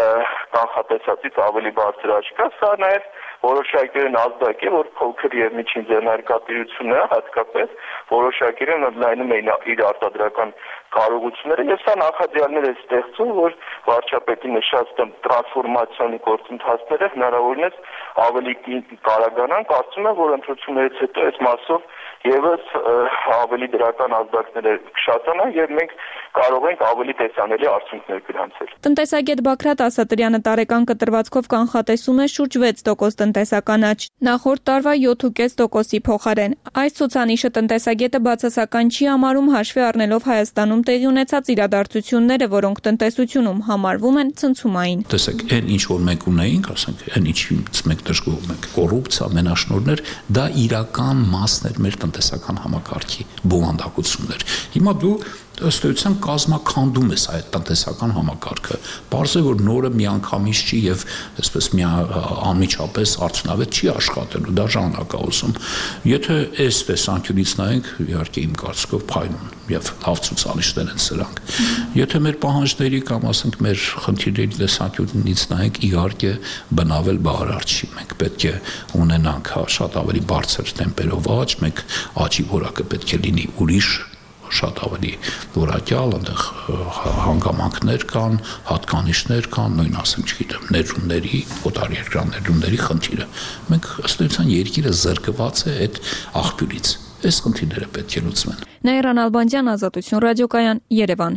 կանխատեսածից ավելի բարձր աճ կա, սա նաև որոշակիորեն ազդակ է, որ փոքր եւ միջին ձեռնարկատիրությունը հատկապես որոշակիորեն ընդլայնում է իր արտադրական կարողությունները եւ սա նախադրյալներ է ստեղծում, որ վարչապետի նշած տրանսֆորմացիոնի գործընթացները հնարավորինս ավելի կարագանան, կարծում եմ, որ ընտրություններից հետո այս մասով եւս ավելի դրական ազդակները կշատանան եւ մենք կարող ենք ավելի տեսանելի արդյունքներ գրանցել։ Տնտեսագետ Բաքրատ տասատրյանը տարեկան կտրվածքով կանխատեսում է շուրջ վեց տոկոս տնտեսական աճ, նախորդ տարվա յոթ փոխանակ կես տոկոսի փոխարեն։ Այս ցուցանիշը տնտեսագետը բացասական չի համարում հաշվի առնելով Հայաստանում տեղի ունեցած իրադարձությունները, որոնք տնտեսությունում համարվում են ցնցումային։ Տեսեք, այն ինչ որ մենք ունեինք, ասենք, այն ինչից մենք դժգոհում ենք, կոռուպցիա, մենաշնորհներ, դա իրական մասն էր մեր տնտեսական համակարգի բովանդակություններ։ Հիմա դու ըստ էության կազմաքանդում ես այդ տնտեսական համակարգը։ Պարզ է, որ նորը միանգամից չի եւ այսպես մի անմիջապես արդյունավետ չի աշխատելու, դա ժամանակ է ուզում։ Եթե այս տեսանկյունից նայենք, իհարկե իմ կարծիքով փայլուն եւ լավ ցուցանիշներ են սրանք։ Եթե մեր պահանջների կամ ասենք մեր խնդիրների տեսանկյունից նայենք, իհարկե բնավել բավարար չի։ Մենք պետք է ունենանք շատ ավելի բարձր տեմպերով աճ, մենք աճի որակը պետք է լինի ուրիշ շատ ավելի որակյալ, այնտեղ հանգամանքներ կան, հատկանիշներ կան, նույն ասեմ, չգիտեմ, ներդրումների, օտարերկրյա ներդրումների խնդիրը։ Մենք ըստ էության երկիրը զրկված է այդ աղբյուրից։ Այս խնդիրները պետք է լուծվեն։ Նաիրան Ալբանդյան, Ազատություն ռադիոկայան, Երևան։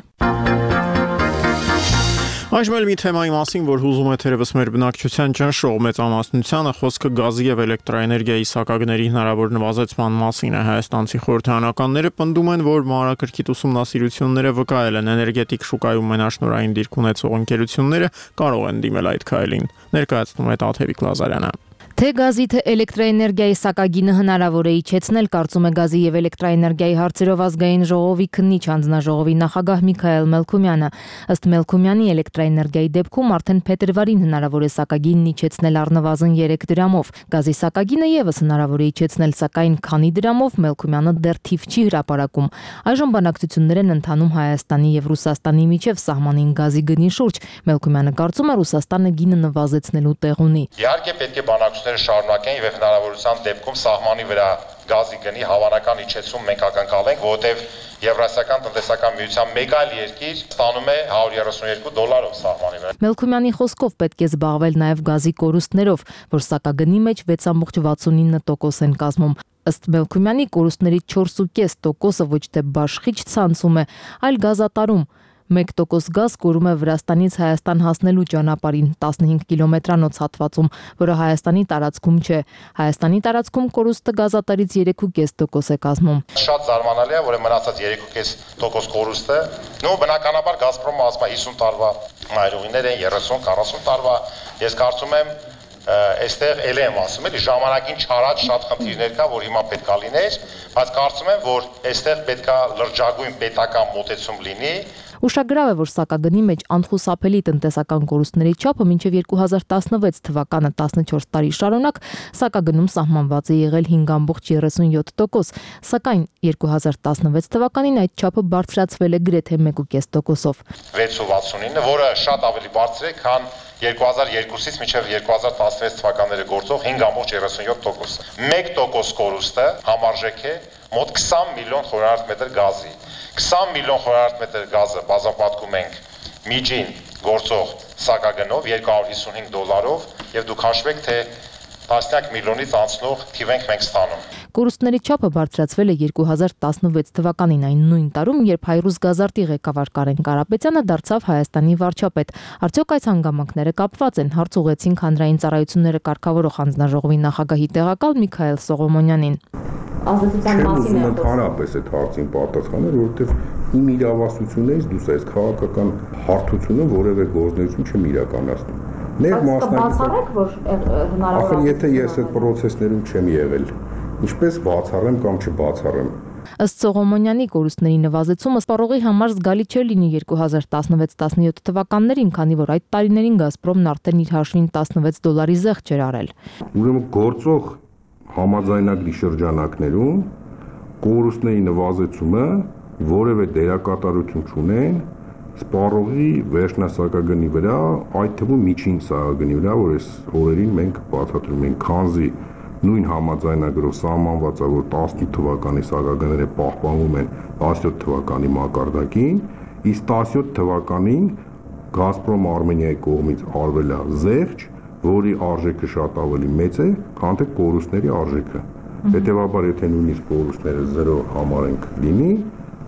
Այժմ էլ մի թեմայի մասին, որ հուզում է թերևս մեր բնակչության ճնշող մեծամասնությանը, խոսքը գազի եւ էլեկտրաէներգիայի սակագների հնարավոր նվազեցման մասին է։ Հայաստանցի խորհրդարանականները պնդում են, որ մանրակրկիտ ուսումնասիրությունները վկայել են էներգետիկ շուկայում մենաշնորհային դիրք ունեցող ընկերությունները կարող են դիմել այդ քայլին։ Ներկայացնում է Տաթևիկ Լազարյանը։ Թե գազի, թե էլեկտրաէներգիայի սակագինը հնարավոր է իջեցնել, կարծում է գազի եւ էլեկտրաէներգիայի հարցերով ազգային ժողովի քննիչ հանձնաժողովի նախագահ Միքայել Մելքումյանը։ Ըստ Մելքումյանի, էլեկտրաէներգիայի դեպքում արդեն փետրվարին հնարավոր է սակագինն իջեցնել առնվազն երեք դրամով։ Գազի սակագինը եւս հնարավոր է իջեցնել, սակայն քանի դրամով Մելքումյանը դեռ թիվ չի հրապարակում։ Այժմ բանակցություններ են ընթանում Հայաստանի եւ Ռուսաստանի միջև սահմանին գազի գնի շուրջ։ Մելքումյանը կարծում է, Ռուսաստանը գինը նվազեցնելու տեղ ունի։ Իհարկե պետք է բանակցությունները շարունակեն եւ հնարավորության դեպքում սահմանի վրա գազի գնի հավանական իջեցում մենք ակնկալենք, որովհետեւ Եվրասիական տնտեսական միության մեկ այլ երկիր ստանում է հարյուր երեսունյոթ դոլարով սահմանի վրա։ Մելքումյանի խոսքով պետք է զբաղվել նաև գազի կորուստներով, որ սակագնի մեջ վեց կόμμα վաթսունինը տոկոս են կազմում։ Ըստ Մելքումյանի, կորուստների չորս կόμμα պենս տոկոսը ոչ թե բաշխիչ ցանցում է, այլ գազատարում։ մեկ տոկոս գազ կորում է Վրաստանից Հայաստան հասնելու ճանապարհին տասնհինգ կիլոմետրանոց հատվածում, որը Հայաստանի տարածքում չէ։ Հայաստանի տարածքում կորուստը գազատարից երեք կόμμα պենս տոկոս է կազմում։ Շատ զարմանալի է, որ մնացած երեք կόμма պենս տոկոս կորուստը, նո բնականաբար Գազպրոմը ասում է հիսուն տարվա մայրուղիներ են, երեսուն քառասուն տարվա։ Ես կարծում եմ այստեղ էլ եմ ասում, էլի ժամանակին չարած շատ խնդիրներ կա, որ հիմա պետքա լիներ, բայց կարծում եմ, որ այստեղ պետքա լրջագույն պետական մոտեցում լինի։ Ուշագրավ է, որ սակագնի մեջ անխուսափելի տնտեսական կորուստների չափը մինչև երկու հազար տասնվեց թվականը տասնչորս տարի շարունակ սակագնում սահմանված է եղել հինգ կόμμα երեսունյոթ տոկոս, սակայն երկու հազար տասնվեց թվականին այդ չափը բարձրացվել է գրեթե մեկ կόμμα պենս տոկոսով։ վեց կόμma վաթսունինը, որը շատ ավելի բարձր է, քան երկու հազար երկուսից մինչև երկու հազար տասնվեց թվականները գործող հինգ կόμma երեսունյոթ տոկոս։ մեկ տոկոս կորուստը համարժեք է մոտ քսան միլիոն խորանարդ մետր գազի։ քսան միլիոն խորանարդ մետր գազը բազմապատկում ենք միջին գործող սակագնով երկու հարյուր հիսունհինգ դոլարով եւ դուք հաշվեք, թե տասնյակ միլիոնից անցնող թիվ ենք մենք ստանում։ Կորուստների չափը բարձրացվել է երկու հազար տասնվեց թվականին, այն նույն տարում, երբ Հայրուս Գազարտի ղեկավար Կարեն Կարապետյանը դարձավ Հայաստանի վարչապետ։ Արդյոք այս հանգամանքները կապված են, հարց ուղղեցինք հանրային ծառայությունները կարգավորող հանձնաժողովի նախագահի տեղակալ Միքայել Սողոմոնյանին։ Ազատության մասին է ընդհանրապես այդ հարցին պատասխանել, որովհետև իմ իրավասություններից դուրս այս քաղաքական հարթությունը որևէ գործունեություն չեմ իրականացնում։ Ներ մասնակցեք, որ հնարավոր է։ Ախր եթե ես այդ process-ներում չեմ եղել, ինչպես բացառեմ կամ չբացառեմ։ Ըստ Սողոմոնյանի, կորուստների նվազեցումը սպառողի համար զգալի չէր լինի երկու հազար տասնվեց տասնյոթ թվականներին, քանի որ այդ տարիներին Գազպրոմն արդեն իր հաշվին տասնվեց դոլարի զեղ չէր արել։ Ուրեմն գործող համաձայնագրի շրջանակներում կորուստների նվազեցումը որևէ դերակատարություն չունեն սպառողի վերջնասակագնի վրա, այդ թվում միջին սակագնի վրա, որ այս օրերին մենք բացատրում ենք, քանզի նույն համաձայնագրով սահմանված է, որ տասնութ թվականի սակագները պահպանվում են տասնյոթ թվականի մակարդակին, իսկ տասնյոթ թվականին Գազպրոմ Արմենիայի կողմից արվել է զեղչ, որի արժեքը շատ ավելի մեծ է, քան թե կորուստների արժեքը։ Հետևաբար, եթե նույնիսկ կորուստները զրո համարենք լինի,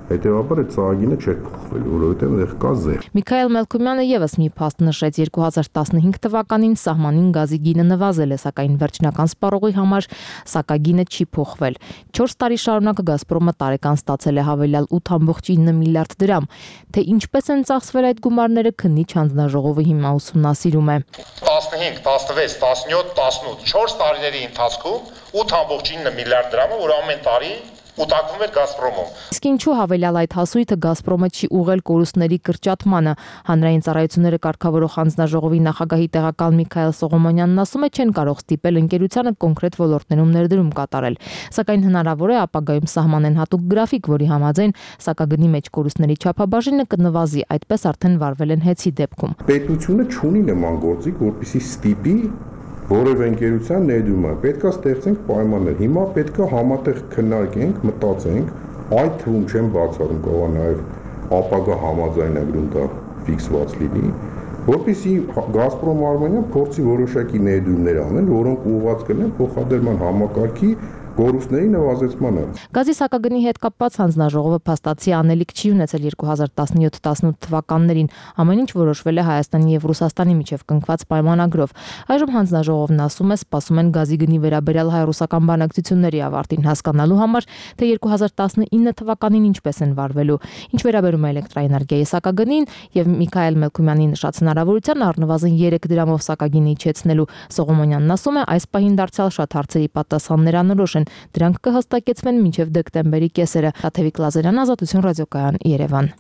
Հետևաբար այդ ծրագիրը չէր փոխվելու, որովհետև այդտեղ կա զեր։ Միքայել Մելքումյանը եւս մի փաստ նշեց երկու հազար տասնհինգ թվականին սահմանին գազի գինը նվազել է, սակայն վերջնական սպառողի համար սակագինը չի փոխվել։ չորս տարի շարունակ Գազպրոմը տարեկան ստացել է հավելյալ ութ կόμma ինը միլիարդ դրամ, թե ինչպես են ծախսվել այդ գումարները քննիչ հանձնաժողովը հիմա ուսումնասիրում է։ տասնհինգ, տասնվեց, տասնյոթ, տասնութ, չորս տարիների ընթացքում ութ կόμma ինը միլիարդ դրամը, որ ամեն տարի ուտակվում էր Գազպրոմում։ Իսկ ինչու հավելյալ այդ հասույթը Գազպրոմը չի ուղղել կորուստների կրճատմանը։ Հանրային ծառայությունները կարգավորող հանձնաժողովի նախագահի տեղակալ Միքայել Սողոմոնյանն ասում է, չեն կարող ստիպել ընկերությանը կոնկրետ ոլորտներում ներդրում կատարել, սակայն հնարավոր է ապագայում սահմանեն հատուկ գրաֆիկ, որի համաձայն սակագնի մեջ կորուստների չափաբաժինը կնվազի, այդպես արդեն վարվել են հեծի դեպքում։ Պետությունը չունի նման գործիք, որպեսզի ստիպի որևէ ընկերության ներդրումը, պետքա ստեղծենք պայմաններ։ Հիմա պետքա համատեղ քննարկենք, մտածենք, այդ թվում չեմ բացառում, կարող է նաև ապագա համաձայնագրում դա ֆիքսված լինի, որպեսզի Գազպրոմ Արմենիան փորձի որոշակի ներդրումներ անել, որոնք ուղղված կլինեն փոխադրման համակարգի կորուստների նվազեցմանը։ Գազի սակագնի հետ կապված հանձնաժողովը փաստացի անելիք չի ունեցել երկու հազար տասնյոթ տասնութ թվականներին, ամեն ինչ որոշվել է Հայաստանի եւ Ռուսաստանի միջև կնքված պայմանագրով։ Այժմ հանձնաժողովն ասում է, սպասում են գազի գնի վերաբերյալ հայ-ռուսական բանակցությունների ավարտին հասկանալու համար, թե երկու հազար տասնինը թվականին ինչպես են վարվելու։ Ինչ վերաբերում է էլեկտրաէներգիայի սակագնին եւ Միքայել Մելքումյանի նշած հնարավորության առնվազն երեք դրամով սակագինը իջեցնելու, Սողոմոնյանն ասում է, այս պահին դարձյալ շատ հարցերի պատասխաններ անորոշ են։ Դրանք կհստակեցվեն մինչև դեկտեմբերի կեսերը։ Թաթևիկ Լազարյան, Ազատություն ռադիոկայան, Երևան։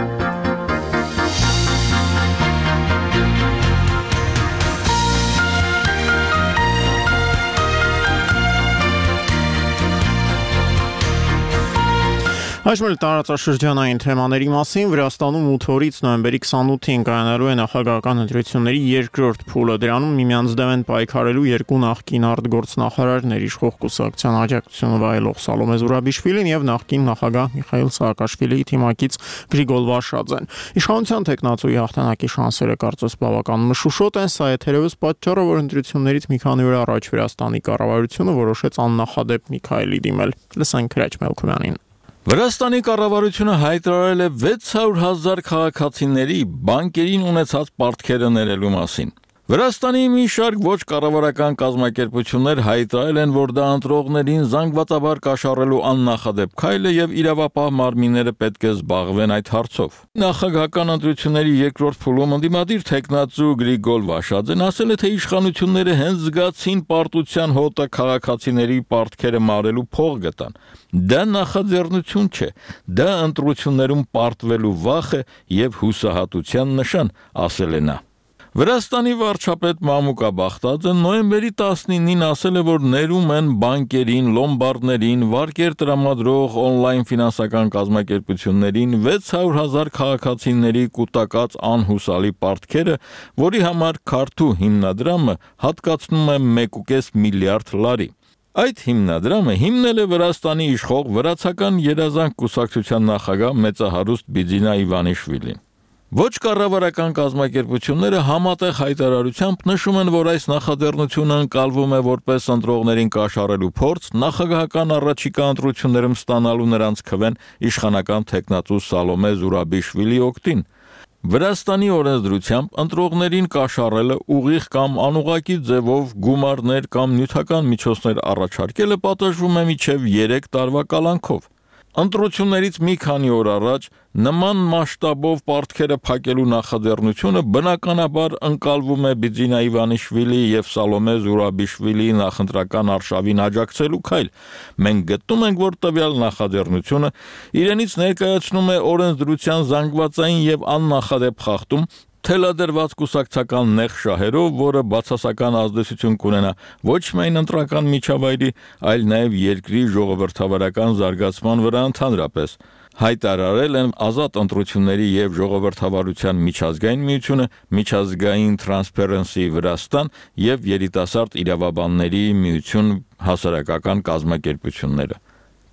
Այժմ էլ տարածաշրջանային թեմաների մասին Վրաստանում ութ օրից նոյեմբերի քսանութին կայանալու է նախագահական ընտրությունների երկրորդ փուլը։ Դրանում միմյանց դեմ են պայքարելու երկու նախկին արտգործնախարարներ՝ իշխող կուսակցության աջակցությունը վայելող Սալոմե Զուրաբիշվիլին եւ նախկին նախագահ Միխայիլ Սաակաշվիլիի թիմակից Գրիգոր Վաշաձեն։ Իշխանության տեխնացուի հաղթանակի շանսերը կարծես բավական մշուշոտ են, սա է թերևս պատճառը, որ ընտրություններից մի քանի օր առաջ Վրաստանի կառավարությունը որոշեց աննախադեպ Միքայիլի դիմել։ Լսենք Քրաչ Մելքումյանին։ Վրաստանի կառավարությունը հայտարարել է վեց հարյուր հազար քաղաքացիների բանկերին ունեցած պարտքերը ներելու մասին։ Վրաստանի մի շարք ոչ կառավարական կազմակերպություններ հայտարարել են, որ դա ընտրողներին զանգվածաբար կաշառելու աննախադեպ քայլ է եւ իրավապահ մարմինները պետք է զբաղվեն այդ հարցով։ Նախագահական ընտրությունների երկրորդ փուլում ընդդիմադիր տեխնացու Գրիգոր Վաշաձեն ասել է, թե իշխանությունները հենց զգացին պարտության հոտը քաղաքացիների պարտքերը մարելու փող գտան։ Դա նախաձեռնություն չէ, դա ընտրություններում պարտվելու վախ է եւ հուսահատության նշան, ասել է նա։ Վրաստանի վարչապետ Մամուկա Բախտաձեն նոյեմբերի տասնինին ասել է, որ ներում են բանկերին, լոմբարդներին, վարկեր տրամադրող օնլայն ֆինանսական կազմակերպություններին վեց հարյուր հազար քաղաքացիների կուտակած անհուսալի պարտքերը, որի համար քարթու հիմնադրամը հատկացնում է մեկ կόμma պենս միլիարդ լարի։ Այդ հիմնադրամը հիմնել է Վրաստանի իշխող վրացական երազանք կուսակցության նախագահ մեծահարուստ Բիձինա Իվանիշվիլին։ Ոչ կառավարական կազմակերպությունները համատեղ հայտարարությամբ նշում են, որ այս նախաձեռնությունը ընկալվում է որպես ընտրողներին կաշառելու փորձ նախագահական առաջիկա ընտրություններում ստանալու նրանց քվեն իշխանական տեխնացու Սալոմե Զուրաբիշվիլի օգտին։ Վրաստանի օրենսդրությամբ ընտրողներին կաշառելը ուղիղ կամ անուղղակի ձևով գումարներ կամ նյութական միջոցներ առաջարկելը պատժվում է մինչև երեք տարվա կալանքով։ Ընտրություններից մի քանի օր առաջ նման մասշտաբով պարտքերը փակելու նախաձեռնությունը բնականաբար ընկալվում է Բիձինա Իվանիշվիլի եւ Սալոմե Զուրաբիշվիլի նախընտրական արշավին աջակցելու քայլ։ Մենք գտնում ենք, որ տվյալ նախաձեռնությունը իրենից ներկայացնում է օրենսդրության զանգվածային եւ աննախադեպ խախտում, թելադրված կուսակցական նեղ շահերով, որը բացասական ազդեցություն կունենա ոչ միայն ընտրական միջավայրի, այլ նաև երկրի ժողովրդավարական զարգացման վրա ընդհանրապես։ Հայտարարել են Ազատ ընտրությունների եւ ժողովրդավարության միջազգային միությունը, միջազգային Transparency Վրաստան եւ երիտասարդ իրավաբանների միություն հասարակական կազմակերպությունները։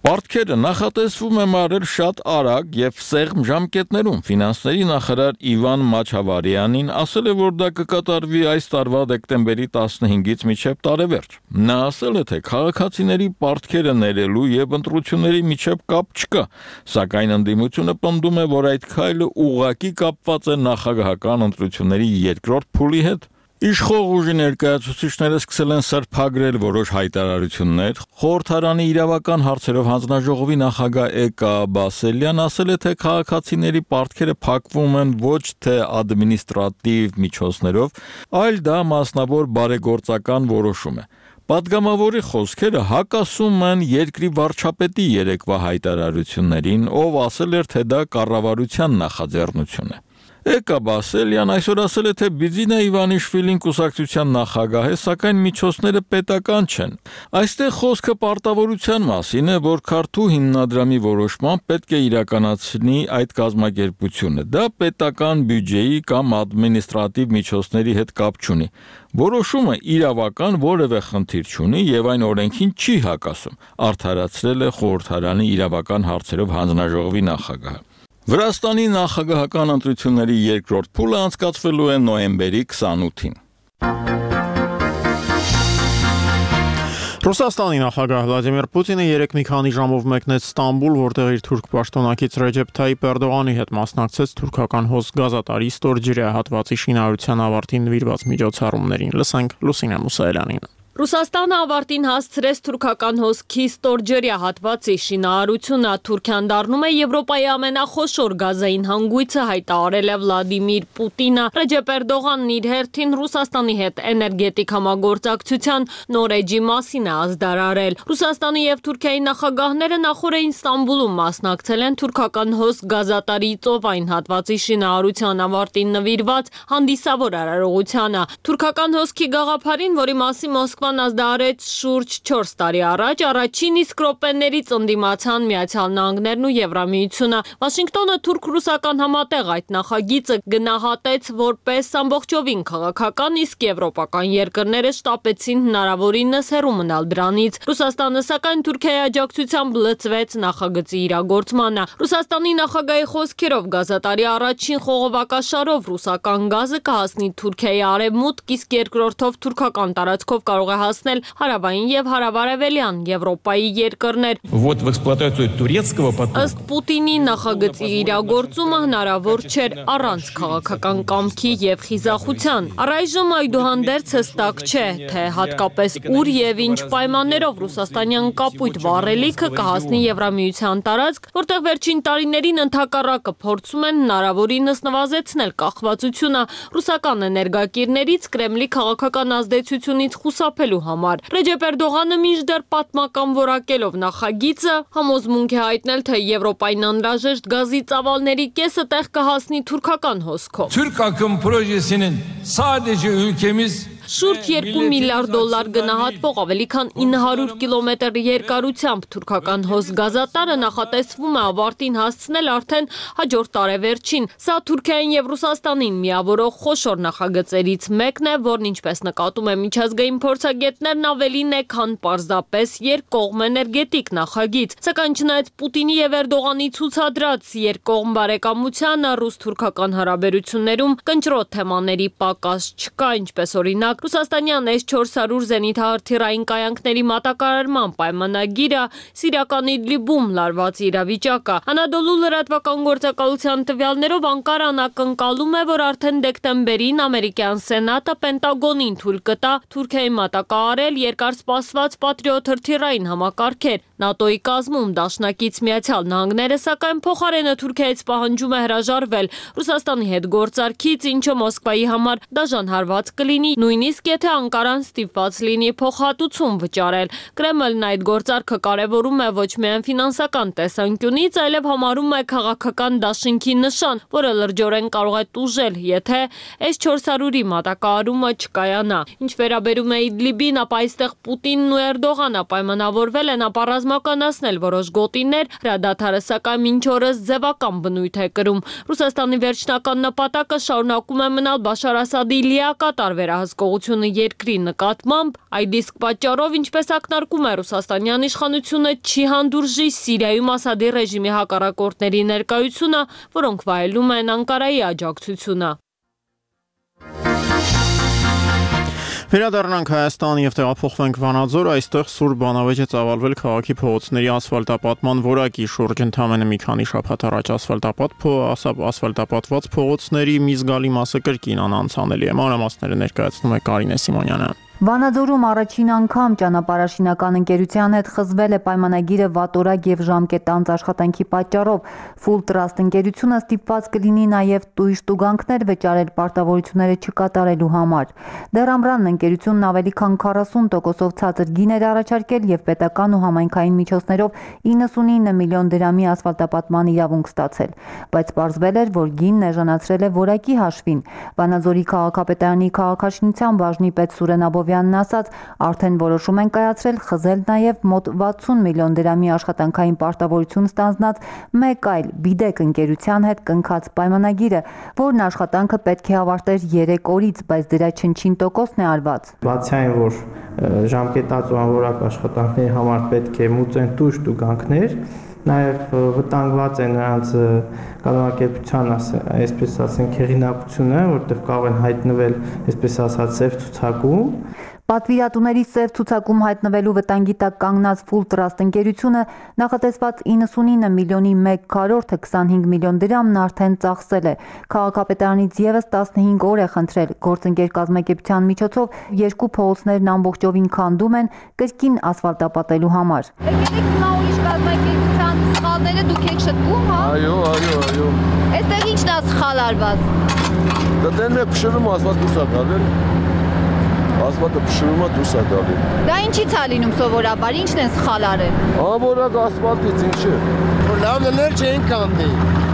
Պարտքերը նախատեսվում է մարել շատ արագ եւ սեղմ ժամկետներում։ Ֆինանսների նախարար Իվան Մաչավարյանին ասել է, որ դա կկատարվի այս տարվա դեկտեմբերի տասնհինգից մինչև տարեվերջ։ Նա ասել է, թե քաղաքացիների պարտքերը ներելու եւ ընտրությունների միջև կապ չկա, սակայն ընդդիմությունը պնդում է, որ այդ քայլը ուղղակի կապված է նախագահական ընտրությունների երկրորդ փուլի հետ։ Իշխող ուժի ներկայացուցիչները սկսել են սրբագրել որոշ հայտարարություններ։ Խորհրդարանի իրավական հարցերով հանձնաժողովի նախագահ Էկա Բասելյան ասել է, թե քաղաքացիների պարտքերը փակվում են ոչ թե ադմինիստրատիվ միջոցներով, այլ դա մասնավոր բարեգործական որոշում է։ Պատգամավորի խոսքերը հակասում են երկրի վարչապետի երեկվա հայտարարություններին, ով ասել էր, թե դա կառավարության նախաձեռնություն է։ Էկա Բասելյան այսօր ասել է, թե Բիձինա Իվանիշվիլին կուսակցության նախագահ է, սակայն միջոցները պետական չեն։ Այստեղ խոսքը պարտավորության մասին է, որ Քարթու հիմնադրամի որոշմամբ պետք է իրականացնի այդ կազմակերպությունը։ Դա պետական բյուջեի կամ ադմինիստրատիվ միջոցների հետ կապ չունի։ Որոշումը իրավական որևէ խնդիր չունի եւ այն օրենքին չի հակասում, արդարացրել է խորհրդարանի իրավական հարցերով հանձնաժողովի նախագահը։ Վրաստանի նախագահական ընտրությունների երկրորդ փուլը անցկացվելու է նոյեմբերի քսանութին։ Ռուսաստանի նախագահ Վլադիմիր Պուտինը երեք մի քանի ժամով մեկնեց Ստամբուլ, որտեղ իր թուրք պաշտոնակից Ռեջեփ Թայիփ Էրդողանի հետ մասնակցեց թուրքական հոսք գազատարի ստորջրյա հատվածի շինարարության ավարտին նվիրված միջոցառումներին։ Լսենք Լուսինե Մուսայելյանին։ Ռուսաստանը ավարտին հասցրեց թուրքական հոսքի ստորջրյա հատվածի շինարարությունը։ Թուրքիան դառնում է Եվրոպայի ամենախոշոր գազային հանգույցը, հայտարարել է Վլադիմիր Պուտինը։ Ռեջեփ Էրդողանն իր հերթին Ռուսաստանի հետ էներգետիկ համագործակցության նոր էջի մասին է ազդարարել։ Ռուսաստանի եւ Թուրքիայի նախագահները նախորդին Ստամբուլում մասնակցել են թուրքական հոսք գազատարի ծովային հատվածի շինարարության ավարտին նվիրված հանդիսավոր արարողությանը։ Թուրքական հոսքի գաղափարին, որի մասին Մոսկվա ազդարարեց շուրջ չորս տարի առաջ, առաջին իսկ րոպեներից ընդդիմացան Միացյալ Նահանգներն ու Եվրամիությունը։ Վաշինգտոնը թուրք-ռուսական համատեղ այդ նախագիծը գնահատեց որպես ամբողջովին քաղաքական, իսկ եվրոպական երկրները շտապեցին հնարավորինս հեռու մնալ դրանից։ Ռուսաստանը սակայն Թուրքիայի աջակցությամբ լծվեց նախագծի իրագործմանը։ Ռուսաստանի նախագահի խոսքերով գազատարի առաջին խողովակաշարով ռուսական գազը կհասնի Թուրքիայի արևմուտք, իսկ երկրորդով թուրքական տարածքով կարող է հասնել հարավային եւ հարավարևելյան Եվրոպայի երկրներ։ Ըստ Պուտինի նախագծի իրագործումը հնարավոր չէր առանց քաղաքական կամքի եւ խիզախության։ Առայժմ այդուհանդերձ հստակ չէ, թե հատկապես ուր եւ ինչ պայմաններով ռուսաստանյան կապույտ վառելիքը կհասնի Եվրամիության տարածք, որտեղ վերջին տարիներին ընդհակառակը փորձում են հնարավորինս նվազեցնել կախվածությունը ռուսական էներգակիրներից Կրեմլի քաղաքական ազդեցությունից խուսափելու համար։ Ռեջեփ Էրդողանը մինչդեռ պատմական որակելով նախագիծը համոզմունք է հայտնել, թե Եվրոպային անհրաժեշտ գազի ծավալների կեսը տեղ կհասնի թուրքական հոսքով։ Türk akım projesinin sadece ülkemiz Շուրջ երկու միլիարդ դոլար գնահատվող ավելի քան ինը հարյուր կիլոմետր երկարությամբ թուրքական հոսք գազատարը նախատեսվում է ավարտին հասցնել արդեն հաջորդ տարեվերջին։ Սա Թուրքիային եւ Ռուսաստանին միավորող խոշոր նախագծերից մեկն է, որն ինչպես նկատում է միջազգային փորձագետներն ավելին է, քան պարզապես երկկողմ էներգետիկ նախագիծ։ Սակայն չնայած Պուտինի եւ Էրդողանի ցուցադրած երկկողմ բարեկամությանը, ռուս-թուրքական հարաբերություններում կնճռոտ թեմաների պակաս չկա, ինչպես օրինակ Ռուսաստանյան էս չորս հարյուր զենիթահրթիռային կայանքների մատակարարման պայմանագիրը, Սիրիական Իդլիբում լարված իրավիճակը։ Անադոլու լրատվական գործակալության տվյալներով Անկարան ակնկալում է, որ արդեն դեկտեմբերին ամերիկյան սենատը Պենտագոնին թույլ կտա Թուրքիայի մատակարարել երկարսպասված Պատրիոտ հրթիռային համակարգեր։ ՆԱՏՕ-ի կազմում դաշնակից Միացյալ Նահանգները սակայն փոխարենը Թուրքիայից պահանջում է հրաժարվել Ռուսաստանի հետ գործարքից, ինչը Մոսկվայի համար դաժան հարված կլինի, նույնիսկ եթե Անկարան ստիպված լինի փոխհատուցում վճարել։ Կրեմլն այդ գործարքը կարևորում է ոչ միայն ֆինանսական տեսանկյունից, այլև համարում է քաղաքական դաշինքի նշան, որը լրջորեն կարող է տուժել, եթե էս չորս հարյուրի մատակարարումը չկայանա։ Ինչ վերաբերում է Իդլիբին, ապա այստեղ Պուտինն ու Էրդողանը պայմանավորվել են ապառազմ կազմականացնել որոշ գոտիներ, հրադադարը սակայն մինչ օրս ձևական բնույթ է կրում։ Ռուսաստանի վերջնական նպատակը շարունակում է մնալ Բաշար Ասադի լիակատար վերահսկողությունը երկրի նկատմամբ, այդ իսկ պատճառով, ինչպես ակնարկում է ռուսաստանյան իշխանությունը, չի հանդուրժի Սիրիայում Ասադի ռեժիմի հակառակորդների ներկայությունը, որոնք վայելում են Անկարայի աջակցությունը։ Վերադառնանք Հայաստան եւ տեղափոխվենք Վանաձոր, այստեղ Սուրբ Բանավեճ է ծավալվել քաղաքի փողոցների ասֆալտապատման որակի շուրջ ընդամենը մի քանի շաբաթ առաջ ասֆալտապատ ասֆալտապատված փողոցների մի զգալի մասը կրկին անանցանելի է։ Մանրամասները ներկայացնում է Կարինե Սիմոնյանը։ Վանաձորում առաջին անգամ ճանապարհաշինական ընկերության հետ խզվել է պայմանագիրը վատորակ եւ ժամկետանց աշխատանքի պատճառով։ Full Trust ընկերությունը ստիպված կլինի նաեւ տույժ տուգանքներ վճարել պարտավորությունները չկատարելու համար։ Դեռ ամռանն ընկերությունն ավելի քան քառասուն տոկոսով ցածր գիներ առաջարկել եւ պետական ու համայնքային միջոցներով իննսունինը միլիոն դրամի ասֆալտապատման իրավունք ստացել, բայց պարզվել էր, որ գինն էժանացրել է որակի հաշվին։ Վանաձորի քաղաքապետարանի քաղաքաշինության բաժնի պետ Սուրեն Աբովյանն ասաց, արդեն որոշում են կայացրել խզել նաև մոտ վաթսուն միլիոն դրամի աշխատանքային պարտավորություն ստանձնած մեկ այլ Բիդեկ ընկերության հետ կնքած պայմանագիրը, որն աշխատանքը պետք է ավարտեր երեք օրից, բայց դրա չնչին տոկոսն է արված։ Բացի այն, որ ժամկետած ու անորակ աշխատանքների համար պետք է մուծեն տույժ տուգանքներ, նաև վտանգված է նրանց կազմակերպության, այսպես ասենք, հեղինակությունը, որտեղ կարող են հայտնվել, այսպես ասած, սև ցուցակում։ Պատվիրատուների սև ցուցակում հայտնվելու վտանգի տակ կանգնած Full Trust ընկերությունը նախատեսված իննսունինը միլիոնի մեկ քառորդը քսանհինգ միլիոն դրամն արդեն ծախսել է։ Քաղաքապետարանից եւս տասնհինգ օր է խնդրել գործընկեր կազմակերպության միջոցով երկու փողոցներն ամբողջովին քանդում են կրկին ասֆալտապատելու համար։ Եկեք հիմա ուրիշ կազմակերպության սխալները դուք եք շտկում, հա։ Այո, այո, այո։ Այստեղ ի՞նչն է սխալ արված։ Դեն է փշրում ասված դուրս է գալել։ Ասֆալտը փշրումը դուրս է գալի։ Դա ինչի՞ց է լինում սովորաբար, ի՞նչն են սխալ արել։ Անորակ ասֆալտից ինչ է։ Որ լավ դներ չէին կանգնի։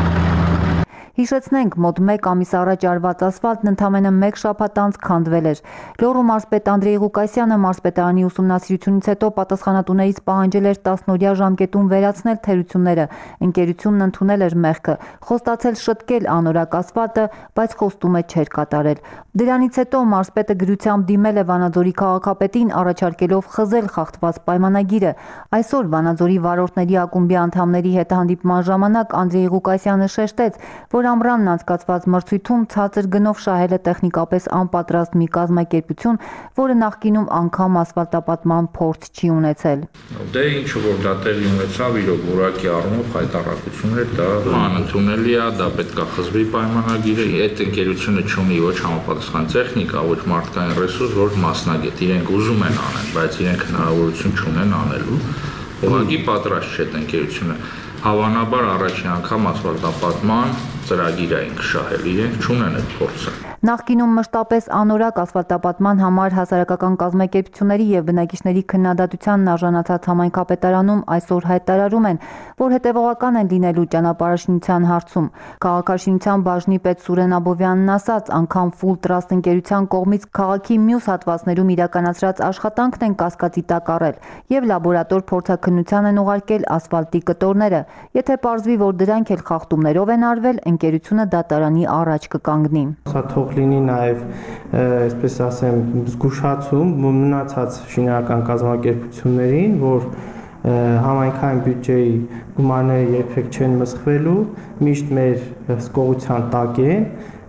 Հիշեցնենք, մոտ մեկ ամիս առաջ արված ասֆալտն ընդամենը մեկ շաբաթ անց քանդվել էր։ Լոռու մարզպետ Անդրեյ Ղուկասյանը մարզպետարանի ուսումնասիրությունից հետո պատասխանատուներից պահանջել էր տասնօրյա ժամկետում վերացնել թերությունները։ Ընկերությունն ընդունել էր մեղքը, խոստացել շտկել անորակ ասֆալտը, բայց խոստումը չէր կատարել։ Դրանից հետո մարզպետը գրությամբ դիմել է Վանաձորի քաղաքապետին, առաջարկելով խզել խախտված պայմանագիրը։ Այսօր Վանաձորի վարորդների ակումբի անդամների հետ հանդիպման ժամանակ Անդրեյ Ղուկասյանը շեշտեց, որ ամռանն անցկացված մրցույթում ցածր գնով շահել է տեխնիկապես անպատրաստ մի կազմակերպություն, որը նախկինում անգամ ասֆալտապատման փորձ չի ունեցել։ Դե ինչ որ դա տեղի ունեցավ, իրոք որակի առումով հայտարարություն էր, դա անընդունելի է, դա պետք է խզվի պայմանագիրը։ Այդ ընկերությունը չունի ոչ համապատասխան տեխնիկա, ոչ մարդկային ռեսուրս, ոչ մասնագետ։ Իրենք ուզում են անել, բայց իրենք հնարավորություն չունեն անելու։ Ուղղակի պատրաստ չէ ընկերությունը։ Հավանաբար առաջին անգամ ասֆալտապատման ծրագիր էին շահել, իրենք չունեն այդ փորձը։ Նախկինում մշտապես անորակ ասֆալտապատման համար հասարակական կազմակերպությունների եւ բնակիչների քննադատությանն արժանացած համայնքապետարանում այսօր հայտարարում են, որ հետևողական են լինելու ճանապարհաշինության հարցում։ Քաղաքաշինության բաժնի պետ Սուրեն Աբովյանն ասաց, անգամ Full Trust ընկերության կողմից քաղաքի մյուս հատվածներում իրականացրած աշխատանքն են կասկածի տակ առել եւ լաբորատոր փորձաքննության են ուղարկել ասֆալտի կտորները։ Եթե պարզվի, որ դրանք էլ խախտումներով են արվել, ընկերությունը դատարանի առաջ կկանգնի։ Լինի նաև, այսպես ասեմ, զգուշացում մնացած շինարարական կազմակերպություններին, որ համայնքային բյուջեի գումարները երբեք չեն մսխվելու, միշտ մեր հսկողության տակ են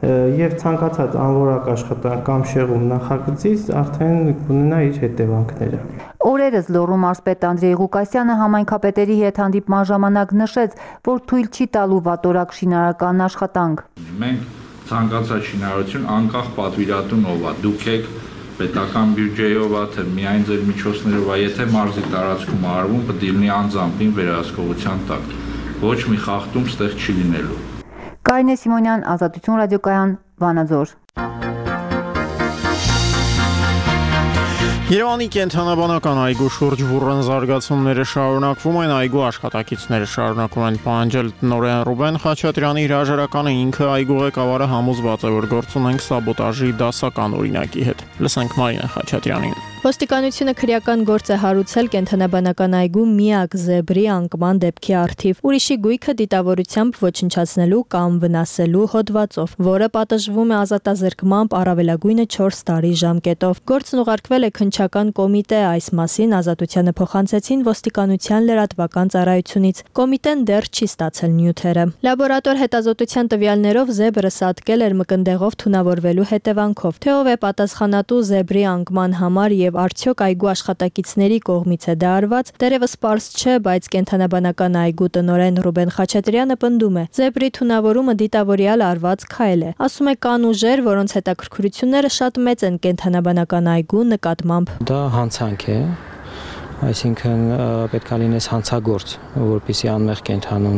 եւ ցանկացած անորակ աշխատանք կամ շեղում նախագծից արդեն կունենա իր հետևանքները։ Օրերս Լոռու մարզպետ Անդրեյ Ղուկասյանը համայնքապետերի հետ հանդիպման ժամանակ նշեց, որ թույլ չի տալու վատորակ շինարարական աշխատանք։ Մենք ցանկացած շինարարություն անկախ պատվիրատուն ով է, դուք եք պետական բյուջեով է, թե միայն ձեր միջոցներով է, եթե մարզի տարածքում արվում, պետք է լինի անձամբին վերահսկողության տակ։ Ոչ մի խախտում ստեղ չի լինելու։ Կարինե Սիմոնյան, Ազատություն ռադիոկայան, Վանաձոր։ Երևանի կենթանաբանական այգու շուրջ բուռն զարգացումները շարունակվում են, այգու աշխատակիցները շարունակում են պահանջել տնօրեն Ռուբեն Խաչատրյանի հրաժարականը, ինքը այգու ղեկավարը համոզված է, որ գործ ունենք սաբոտաժի դասական օրինակի հետ։ Լսենք Մարինե Խաչատրյանին։ Ոստիկանությունը քրեական գործ է հարուցել կենթանաբանական այգու միակ զեբրի անկման դեպքի առթիվ, ուրիշի գույքը դիտավորությամբ ոչնչացնելու կամ վնասելու հոդվածով, որը պատժվում է ազատազրկմամբ առավելագույնը չորս տարի ժամկետով։ Գործն ուղարկվել է քննչական կոմիտե, այս մասին ազատությանը փոխանցեցին ոստիկանության լրատվական ծառայությունից։ Կոմիտեն դեռ չի ստացել նյութերը։ Լաբորատոր հետազոտության տվյալներով զեբրը սատկել էր մկնդեղով թունավորվելու հետևանքով։ Թե ով է պատասխանատու զեբրի անկման համար եւ արդյոք այգու աշխատակիցների կողմից է դա արված, դեռևս պարզ չէ, բայց կենթանաբանական այգու տնօրեն Ռուբեն Խաչատրյանը պնդում է. Զեբրի թունավորումը դիտավորյալ արված քայլ է։ Ասում է, կան ուժեր, որոնց հետաքրքրությունները շատ մեծ են կենթանաբանական այգու նկատմամբ։ Դա հանցանք է, այսինքն պետք է լինես հանցագործ, որպեսզի անմեղ կենթանուն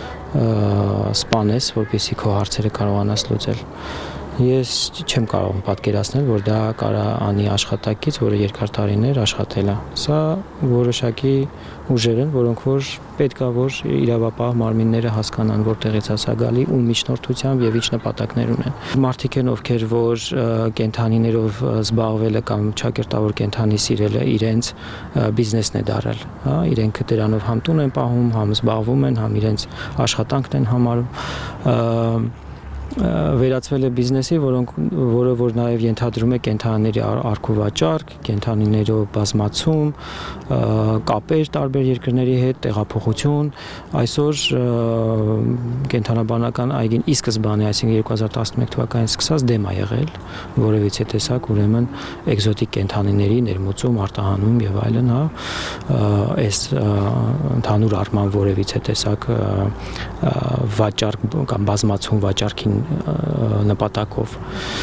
սպանես, որպեսզի քո հարցերը կարողանաս լուծել։ Ես չեմ կարող պատկերացնել, որ դա կարա անի աշխատակից, որը երկար տարիներ աշխատել է։ Սա որոշակի ուժեր են, որոնք որ պետք է որ իրավապահ մարմինները հասկանան, որտեղից է սա գալի, ում միջնորդությամբ եւ ինչ նպատակներ ունեն։ Մարդիկ են, ովքեր որ կենթանիներով զբաղվելը կամ ճակերտավոր կենթանի սիրելը իրենց բիզնեսն է դարել, հա, իրենք դրանով համ տուն են պահում, համ զբաղվում են, համ իրենց աշխատանքն են համարում, վերածվել է բիզնեսի, որոնք որը որ նաև ենթադրում է կենթանիների առքու վաճառք, կենթանիներով բազմացում, կապեր տարբեր երկրների հետ, տեղափոխություն։ Այսօր կենթանաբանական այգին ի սկզբանե, այսինքն երկու հազար տասնմեկ թվականից սկսած դեմ է եղել որևիցե տեսակ, ուրեմն էկզոտիկ կենթանիների ներմուծում, արտահանում եւ այլն, հա, այս ընդհանուր առմամբ որևիցե տեսակ վաճառք կամ բազմացում վաճառքին նպատակով,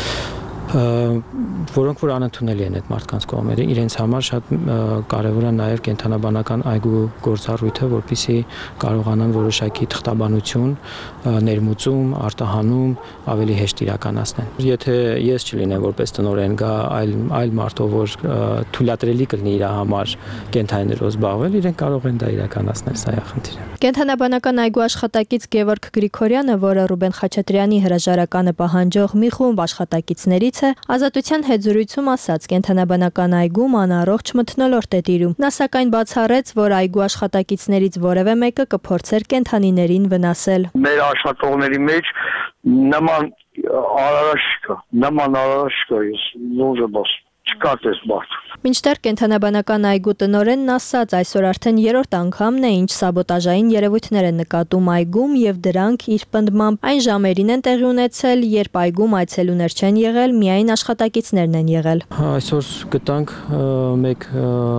որոնք որ անընդունելի են այդ մարդկանց կողմերը, իրենց համար շատ կարևոր է նաև կենթանաբանական այգու գործառույթը, որպեսզի կարողանան որոշակի թղթաբանություն, ներմուծում, արտահանում ավելի հեշտ իրականացնեն։ Եթե ես չլինեմ որպես տնօրեն, գա այլ այլ մարդով, որ թույլատրելի կլինի իր համար կենթանիներով զբաղվել, իրենք կարող են դա իրականացնել, սա է խնդիրը։ Կենթանաբանական այգու աշխատակից Գևորգ Գրիգորյանը, որը Ռուբեն Խաչատրյանի հրաժարականը պահանջող մի խումբ աշխատակիցներից է, Ազատության հետ զրույցում ասաց, կենթանաբանական այգում անառողջ մթնոլորտ է տիրում։ Նա սակայն բացառեց, որ այգու աշխատակիցներից որևէ մեկը կփորձեր կենթանիներին վնասել։ Մեր աշխատողների մեջ նման արարած կա, նման արարած կա, ես նույնը բաց չկա տես բաց։ Մինչդեռ կենթանաբանական այգու տնօրենն ասաց, այսօր արդեն երրորդ անգամն է, ինչ սաբոտաժային երևույթներ են նկատում այգում եւ դրանք իր պնդմամբ այն ժամերին են տեղի ունեցել, երբ այգում այցելուներ չեն եղել, միայն աշխատակիցներն են եղել։ Այսօր գտանք մեկ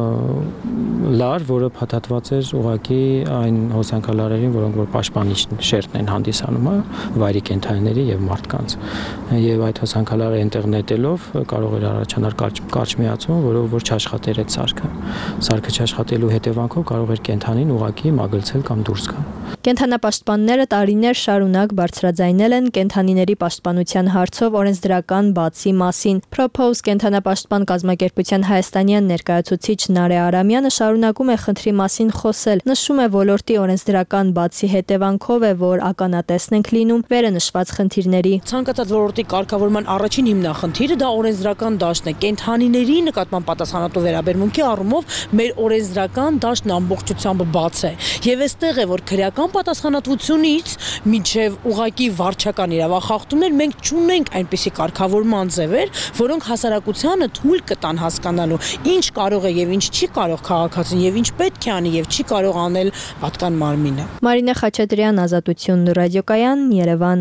լար, որը փաթաթված էր ուղղակի այն հոսանքալարերին, որոնք որ պաշտպանիչ շերտն են հանդիսանում, վայրի կենթանիների եւ մարդկանց։ Եվ այդ հոսանքալարը այնտեղ նետելով կարող էր առաջանալ կարճ միացում, որով որ չաշխատեր այդ սարքը։ Սարքը չաշխատելու հետևանքով կարող էր կենթանին ուղղակի մագլցել կամ դուրս գալ։ Կենթանապաշտպանները տարիներ շարունակ բարձրաձայնել են կենթանիների պաշտպանության հարցով օրենսդրական բացի մասին։ Propose կենթանապաշտպան կազմակերպության հայաստանյան ներկայացուցիչ Նարե Արամյանը շարունակում է խնդրի մասին խոսել։ Նշում է, ոլորտի օրենսդրական բացի հետևանքով է, որ ականատեսն ենք լինում վերը նշված խնդիրների։ Ցանկացած ոլորտի կարգավորման առաջին հիմնախնդիրը դա օրենսդրական դաշտն է։ Կենթանիների նկատմամբ պատասխանատու վերաբերմունքի առումով մեր օրենսդրական դաշտն ամբողջությամբ բաց է։ Եվ այստեղ է, որ քրեական պատասխանատվությունից մինչև ուղակի վարչական իրավախախտումներ մենք չունենք այնպիսի կարգավորման ձևեր, որոնք հասարակությանը թույլ կտան հասկանալու ինչ կարող է եւ ինչ չի կարող քաղաքացին եւ ինչ պետք է անի եւ չի կարող անել պատկան մարմինը։ Մարինե Խաչատրյան, Ազատություն ռադիոկայան, Երևան։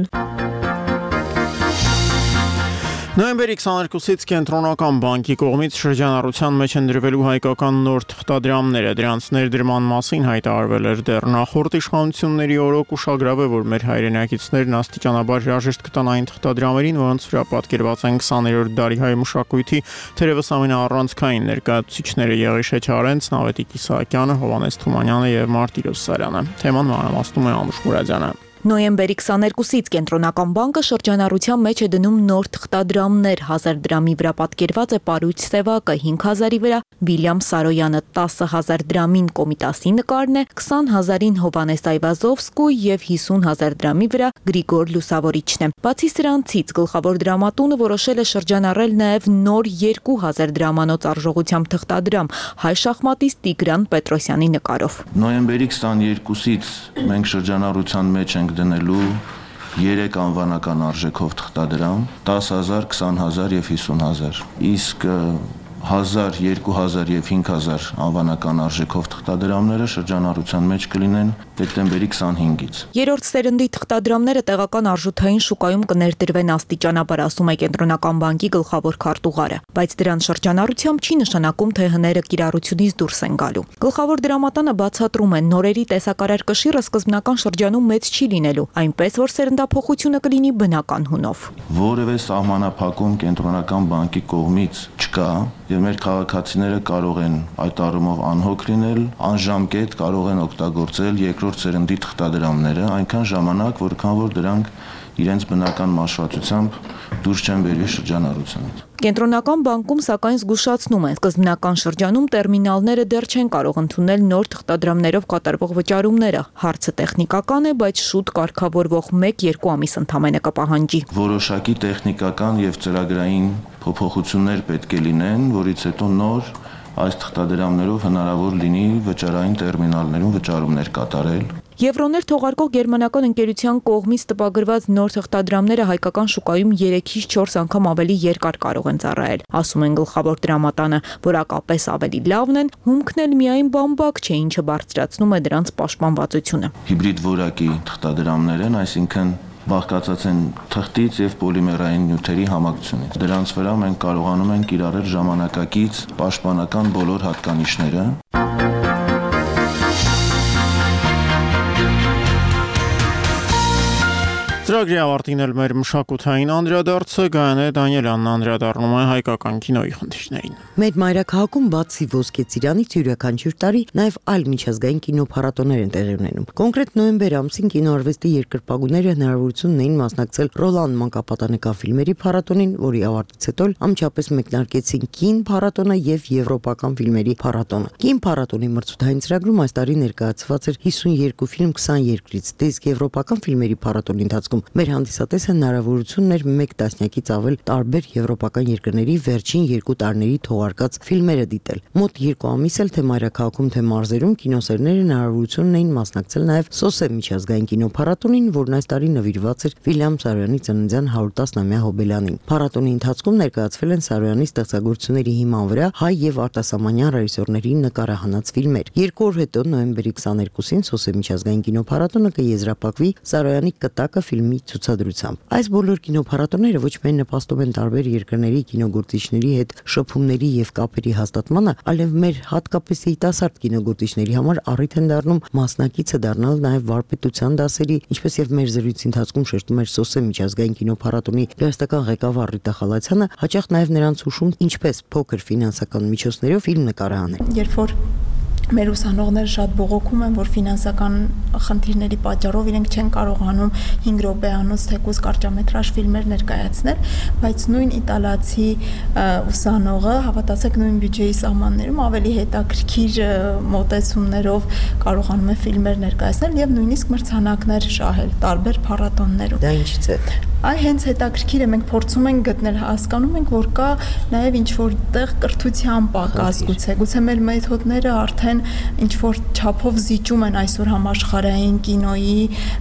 Նոյեմբերի քսաներկուսից Կենտրոնական բանկի կողմից շրջանառության մեջ են դրվելու հայկական նոր թղթադրամները, դրանց ներդրման մասին հայտարարվել էր դեռ նախորդ իշխանությունների օրոք, ուշագրավ է, որ մեր հայրենակիցներն աստիճանաբար հրաժեշտ կտան այն թղթադրամերին, որոնց վրա պատկերված են քսաներորդ դարի հայ մշակույթի թերևս ամենաառանցքային ներկայացուցիչները Եղիշե Չարենց, Նավետիք Իսահակյանը, Հովհաննես Թումանյանը եւ Մարտիրոս Սարյանը։ Թեման մանրամասնում է Անուշ Մուրադյանը։ Նոյեմբերի քսաներկուսից Կենտրոնական բանկը շրջանառության մեջ է դնում նոր թղթադրամներ, հազար դրամի վրա պատկերված է Պարույց Սևակը, հինգ հազարի վրա Վիլյամ Սարոյանը, տասը հազար դրամին Կոմիտասի նկարն է, քսան հազարին Հովանես Այվազովսկու եւ հիսուն հազար դրամի վրա Գրիգոր Լուսավորիչն է։ Բացի սրանցից գլխավոր դրամատունը որոշել է շրջանառել նաեւ նոր երկու հազար դրամանոց արժողությամբ թղթադրամ հայ շախմատիստ Տիգրան Պետրոսյանի նկարով։ Նոյեմբերի քսաներկուսից մենք շրջանառության մեջ ենք դնելու երեք անվանական արժեքով թղթադրամ, դաս հազար, քսան հազար եւ հիսուն հազար։ Իսկ հազար, երկու հազար եւ հինգ հազար անվանական արժեքով թղթադրամները շրջանառության մեջ կլինեն դեկտեմբերի քսանհինգից։ Երրորդ սերնդի թղթադրամները տեղական արժութային շուկայում կներդրվեն աստիճանաբար, ասում է Կենտրոնական բանկի գլխավոր քարտուղարը, բայց դրան շրջանառությամբ չի նշանակում, թե հները կիրառությունից դուրս են գալու։ Գլխավոր դրամատանը բացատրում է, նորերի տեսակարար կշիռը սկզբնական շրջանում մեծ չի լինելու, այնպես որ սերնդափոխությունը կլինի բնական հունով։ Որևէ սահմանափակում Կենտրոնական բանկի կողմից չկա եւ մեր քաղաքացիները կարող են այդ առումով անհոգ լինել, անժամկետ կարող են օգտագործել երկրորդ սերնդի թղթադրամները այնքան ժամանակ, որքան որ դրանք իրենց բնական մաշվածությամբ դուրս չեն բերվի շրջանառությունից։ Կենտրոնական բանկում սակայն զգուշացնում են, սկզբնական շրջանում տերմինալները դեռ չեն կարող ընդունել նոր թղթադրամներով կատարվող վճարումները։ Հարցը տեխնիկական է, բայց շուտ կարգավորվող մեկ-երկու ամիս ընդամենը կպահանջի։ Որոշակի տեխնիկական եւ ծրագրային փոփոխություններ պետք է լինեն, որից հետո նոր այս թղթադրամներով հնարավոր լինի վճարային տերմինալներում վճարումներ կատարել։ Եվրոներ թողարկող գերմանական ընկերության կողմից տպագրված նոր թղթադրամները հայկական շուկայում երեքից չորս անգամ ավելի երկար կարող են ծառայել, ասում են գլխավոր դրամատանը, որակապես ավելի լավն են, հումքն էլ միայն բամբակ չէ, ինչը բարձրացնում է դրանց պաշտպանվածությունը։ Հիբրիդ որակի թղթադրամներ են, այսինքն բաղկացած են թղթից եւ պոլիմերային նյութերի համակցությունից։ Դրանց վրա մենք կարողանում ենք կիրառել ժամանակակից պաշտպանական բոլոր հատկանիշները։ Ծրագրի ավարտին էլ մեր մշակութային անդրադարձը Գայանե Դանիելյանն անդրադառնում է հայկական կինոյի խնդիրներին։ Մեր մայրաքաղաքում բացի Ոսկե Ծիրանից յուրաքանչյուր տարի նաև այլ միջազգային կինոփառատոներ են տեղի ունենում։ Կոնկրետ նոյեմբեր ամսին կինոարվեստի երկրպագուները հնարավորություն ունեին մասնակցել Ռոլան մանկապատանեկան ֆիլմերի փառատոնին, որի ավարտից հետո անմիջապես մեկնարկեցին Կին փառատոնը եւ Եվրոպական ֆիլմերի փառատոնը։ Կին փառատոնի մրցութային ծրագրում այս տարի ներկայացված էր հիսունյերկու ֆիլմ քսան երկրից, իսկ Եվրոպական ֆիլմերի փառատոնի ընթացքում մեր հանդիսատեսը հնարավորություն ուներ մեկ տասնյակից ավել տարբեր եվրոպական երկրների վերջին երկու տարիների թողարկած ֆիլմերը դիտել։ Մոտ երկու ամիս էլ թե մայրաքաղաքում, թե մարզերում կինոսերները հնարավորություն ունեին մասնակցել նաև Սոսե միջազգային կինոփառատոնին, որն այս տարի նվիրված էր Վիլյամ Սարոյանի ծննդյան հարյուր տասնամյա հոբելյանին։ Փառատոնի ընթացքում ներկայացվել են Սարոյանի ստեղծագործությունների հիման վրա հայ եւ արտասահմանյան ռեժիսորների նկարահանած ֆիլմեր։ Երկու օր հետո նոյեմբերի քսաներկուսին Սոսե միջազգային կինոփառատոնը կեզրափակվի Սարոյանի կտակը ֆիլմի ցուցադրությամբ։ Այս բոլոր կինոփառատոները ոչ միայն նպաստում են տարբեր երկրների կինոգործիչների հետ շփումների եւ կապերի հաստատմանը, այլև մեր հատկապես երիտասարդ կինոգործիչների համար առիթ են դառնում մասնակիցը դառնալ նաեւ վարպետության դասերի, ինչպես եւ մեր զրույցի ընթացքում շեշտում էր Սոսե միջազգային կինոփառատոնի լրատվական ղեկավար Ռիտա Խալացյանը, հաճախ նաեւ նրանց հուշում ինչպես փոքր ֆինանսական միջոցներով ֆիլմ նկարահանել։ Երբ որ մեր ուսանողները շատ բողոքում են, որ ֆինանսական խնդիրների պատճառով իրենք չեն կարողանում հինգ րոպեանոց թեկուզ կարճամետրաժ ֆիլմեր ներկայացնել, բայց նույն իտալացի ուսանողը, հավատացեք, նույն բյուջեի սահմաններում ավելի հետաքրքիր մոտեցումներով կարողանում է ֆիլմեր ներկայացնել եւ նույնիսկ մրցանակներ շահել տարբեր փառատոններում։ Դա ինչից է։ Այ հենց հետաքրքիր է, մենք փորձում ենք գտնել, հասկանում ենք, որ կա նաեւ ինչ որ տեղ կրթության պակաս, գուցե, գուցե մեր մեթոդները արդեն ինչ որ չափով զիջում են այսօր համաշխարհային կինոյի,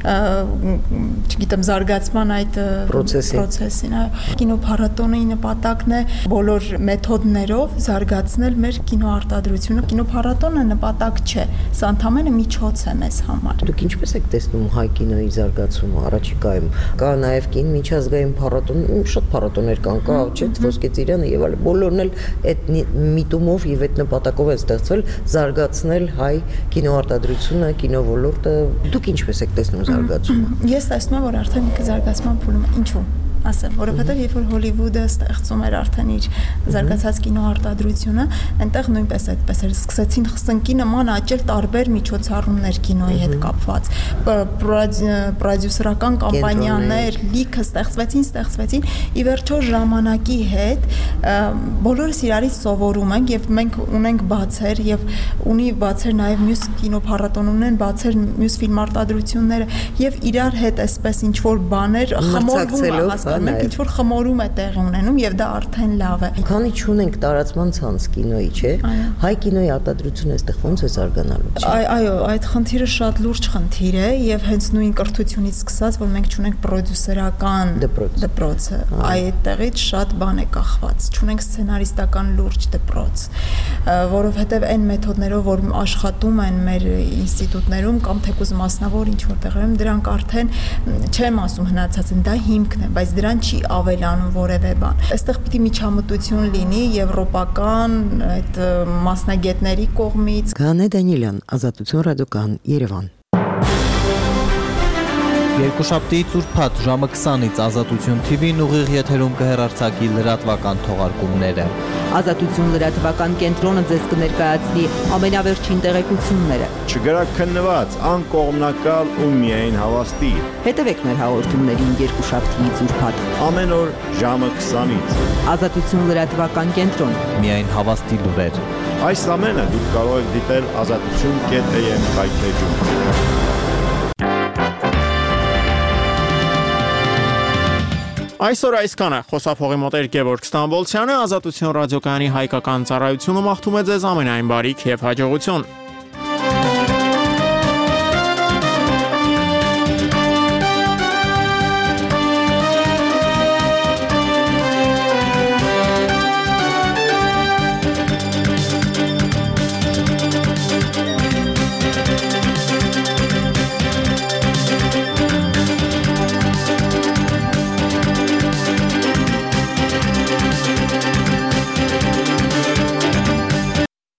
չգիտեմ, զարգացման այդ process-ին, այո։ Կինոփառատոնի նպատակն է բոլոր մեթոդներով զարգացնել մեր կինոարտադրությունը։ Կինոփառատոնը նպատակ չէ, սա ընդամենը միջոց է մեզ համար։ Դուք ինչպես եք տեսնում հայ կինոյի զարգացումը առաջիկայում։ Կա նաեւ կին միջազգային փառատոն, շատ փառատոներ կան, կա չէ՞ Ոսկե Ծիրանը եւ այլ, բոլորն էլ այդ միտումով եւ այդ նպատակով են ստեղծվել զարգացնել հայ կինոարտադրությունը, կինոոլորտը։ Դուք ինչպես եք տեսնում զարգացումը։ Ես տեսնում եմ, որ արդեն զարգացման փուլում է։ Ինչու՞։ ասեմ, որովհետև երբ որ Հոլիվուդը ստեղծում էր արդեն իր զարգացած կինոարտադրությունը, այնտեղ նույնպես այդպես էր, սկսեցին խսնկի նման աճել տարբեր միջոցառումներ կինոյի հետ կապված, պրոդյուսերական կամպանիաներ, լիքը ստեղծվեցին, ստեղծվեցին, ի վերջո ժամանակի հետ բոլորս իրարից սովորում ենք եւ մենք ունենք բացեր եւ ունի բացեր նաեւ մյուս կինոփառատոներն, բացեր մյուս ֆիլմարտադրությունները եւ իրար հետ այսպես ինչ որ բաներ խմորվում է, հասկանում եք, ինչ որ խմորում է տեղի ունենում եւ դա արդեն լավ է։ Քանի չունենք տարածման ցանց կինոյի, չէ՞։ Հայ կինոյի արտադրությունը այստեղ ոնց է զարգանալու։ Այո, այդ խնդիրը շատ լուրջ խնդիր է եւ հենց նույն կրթությունից սկսած, որ մենք չունենք պրոդյուսերական դպրոցը, այդտեղից շատ բան է կախված։ Չունենք սցենարիստական լուրջ դպրոց, որովհետեւ այն մեթոդներով, որ աշխատում են մեր ինստիտուտներում կամ թեկուզ մասնավոր ինչ որ տեղերում, դրանք արդեն չեմ ասում հնացած են, դա հիմքն է, բայց դրան չի ավելանում որևէ բան։ Այստեղ պիտի միջամտություն լինի եվրոպական այդ մասնագետների կողմից։ Գանե Դանիելյան, Ազատություն ռադիոկայան, Երևան։ Երկուշաբթիից ուրբաթ ժամը քսանից Ազատություն Թի Վին ուղիղ եթերում կհեռարձակի լրատվական թողարկումները։ Ազատություն լրատվական կենտրոնը ձեզ կներկայացնի ամենավերջին տեղեկությունները։ Չգրակ քննված, անկողմնակալ ու միայն հավաստի։ Հետևեք մեր հաղորդումներին երկուշաբթիից ուրբաթ ամեն օր ժամը քսանից։ Ազատություն լրատվական կենտրոն, միայն հավաստի լուրեր։ Այս ամենը դուք կարող եք դիտել ազատություն կետ էմ հայթեջում։ Այսօր այսքանը, խոսափողի մոտ էր Գևորգ Ստամբոլցյանը, Ազատություն ռադիոկայանի հայկական ծառայությունը մաղթում է ձեզ ամենայն բարիք և հաջողություն։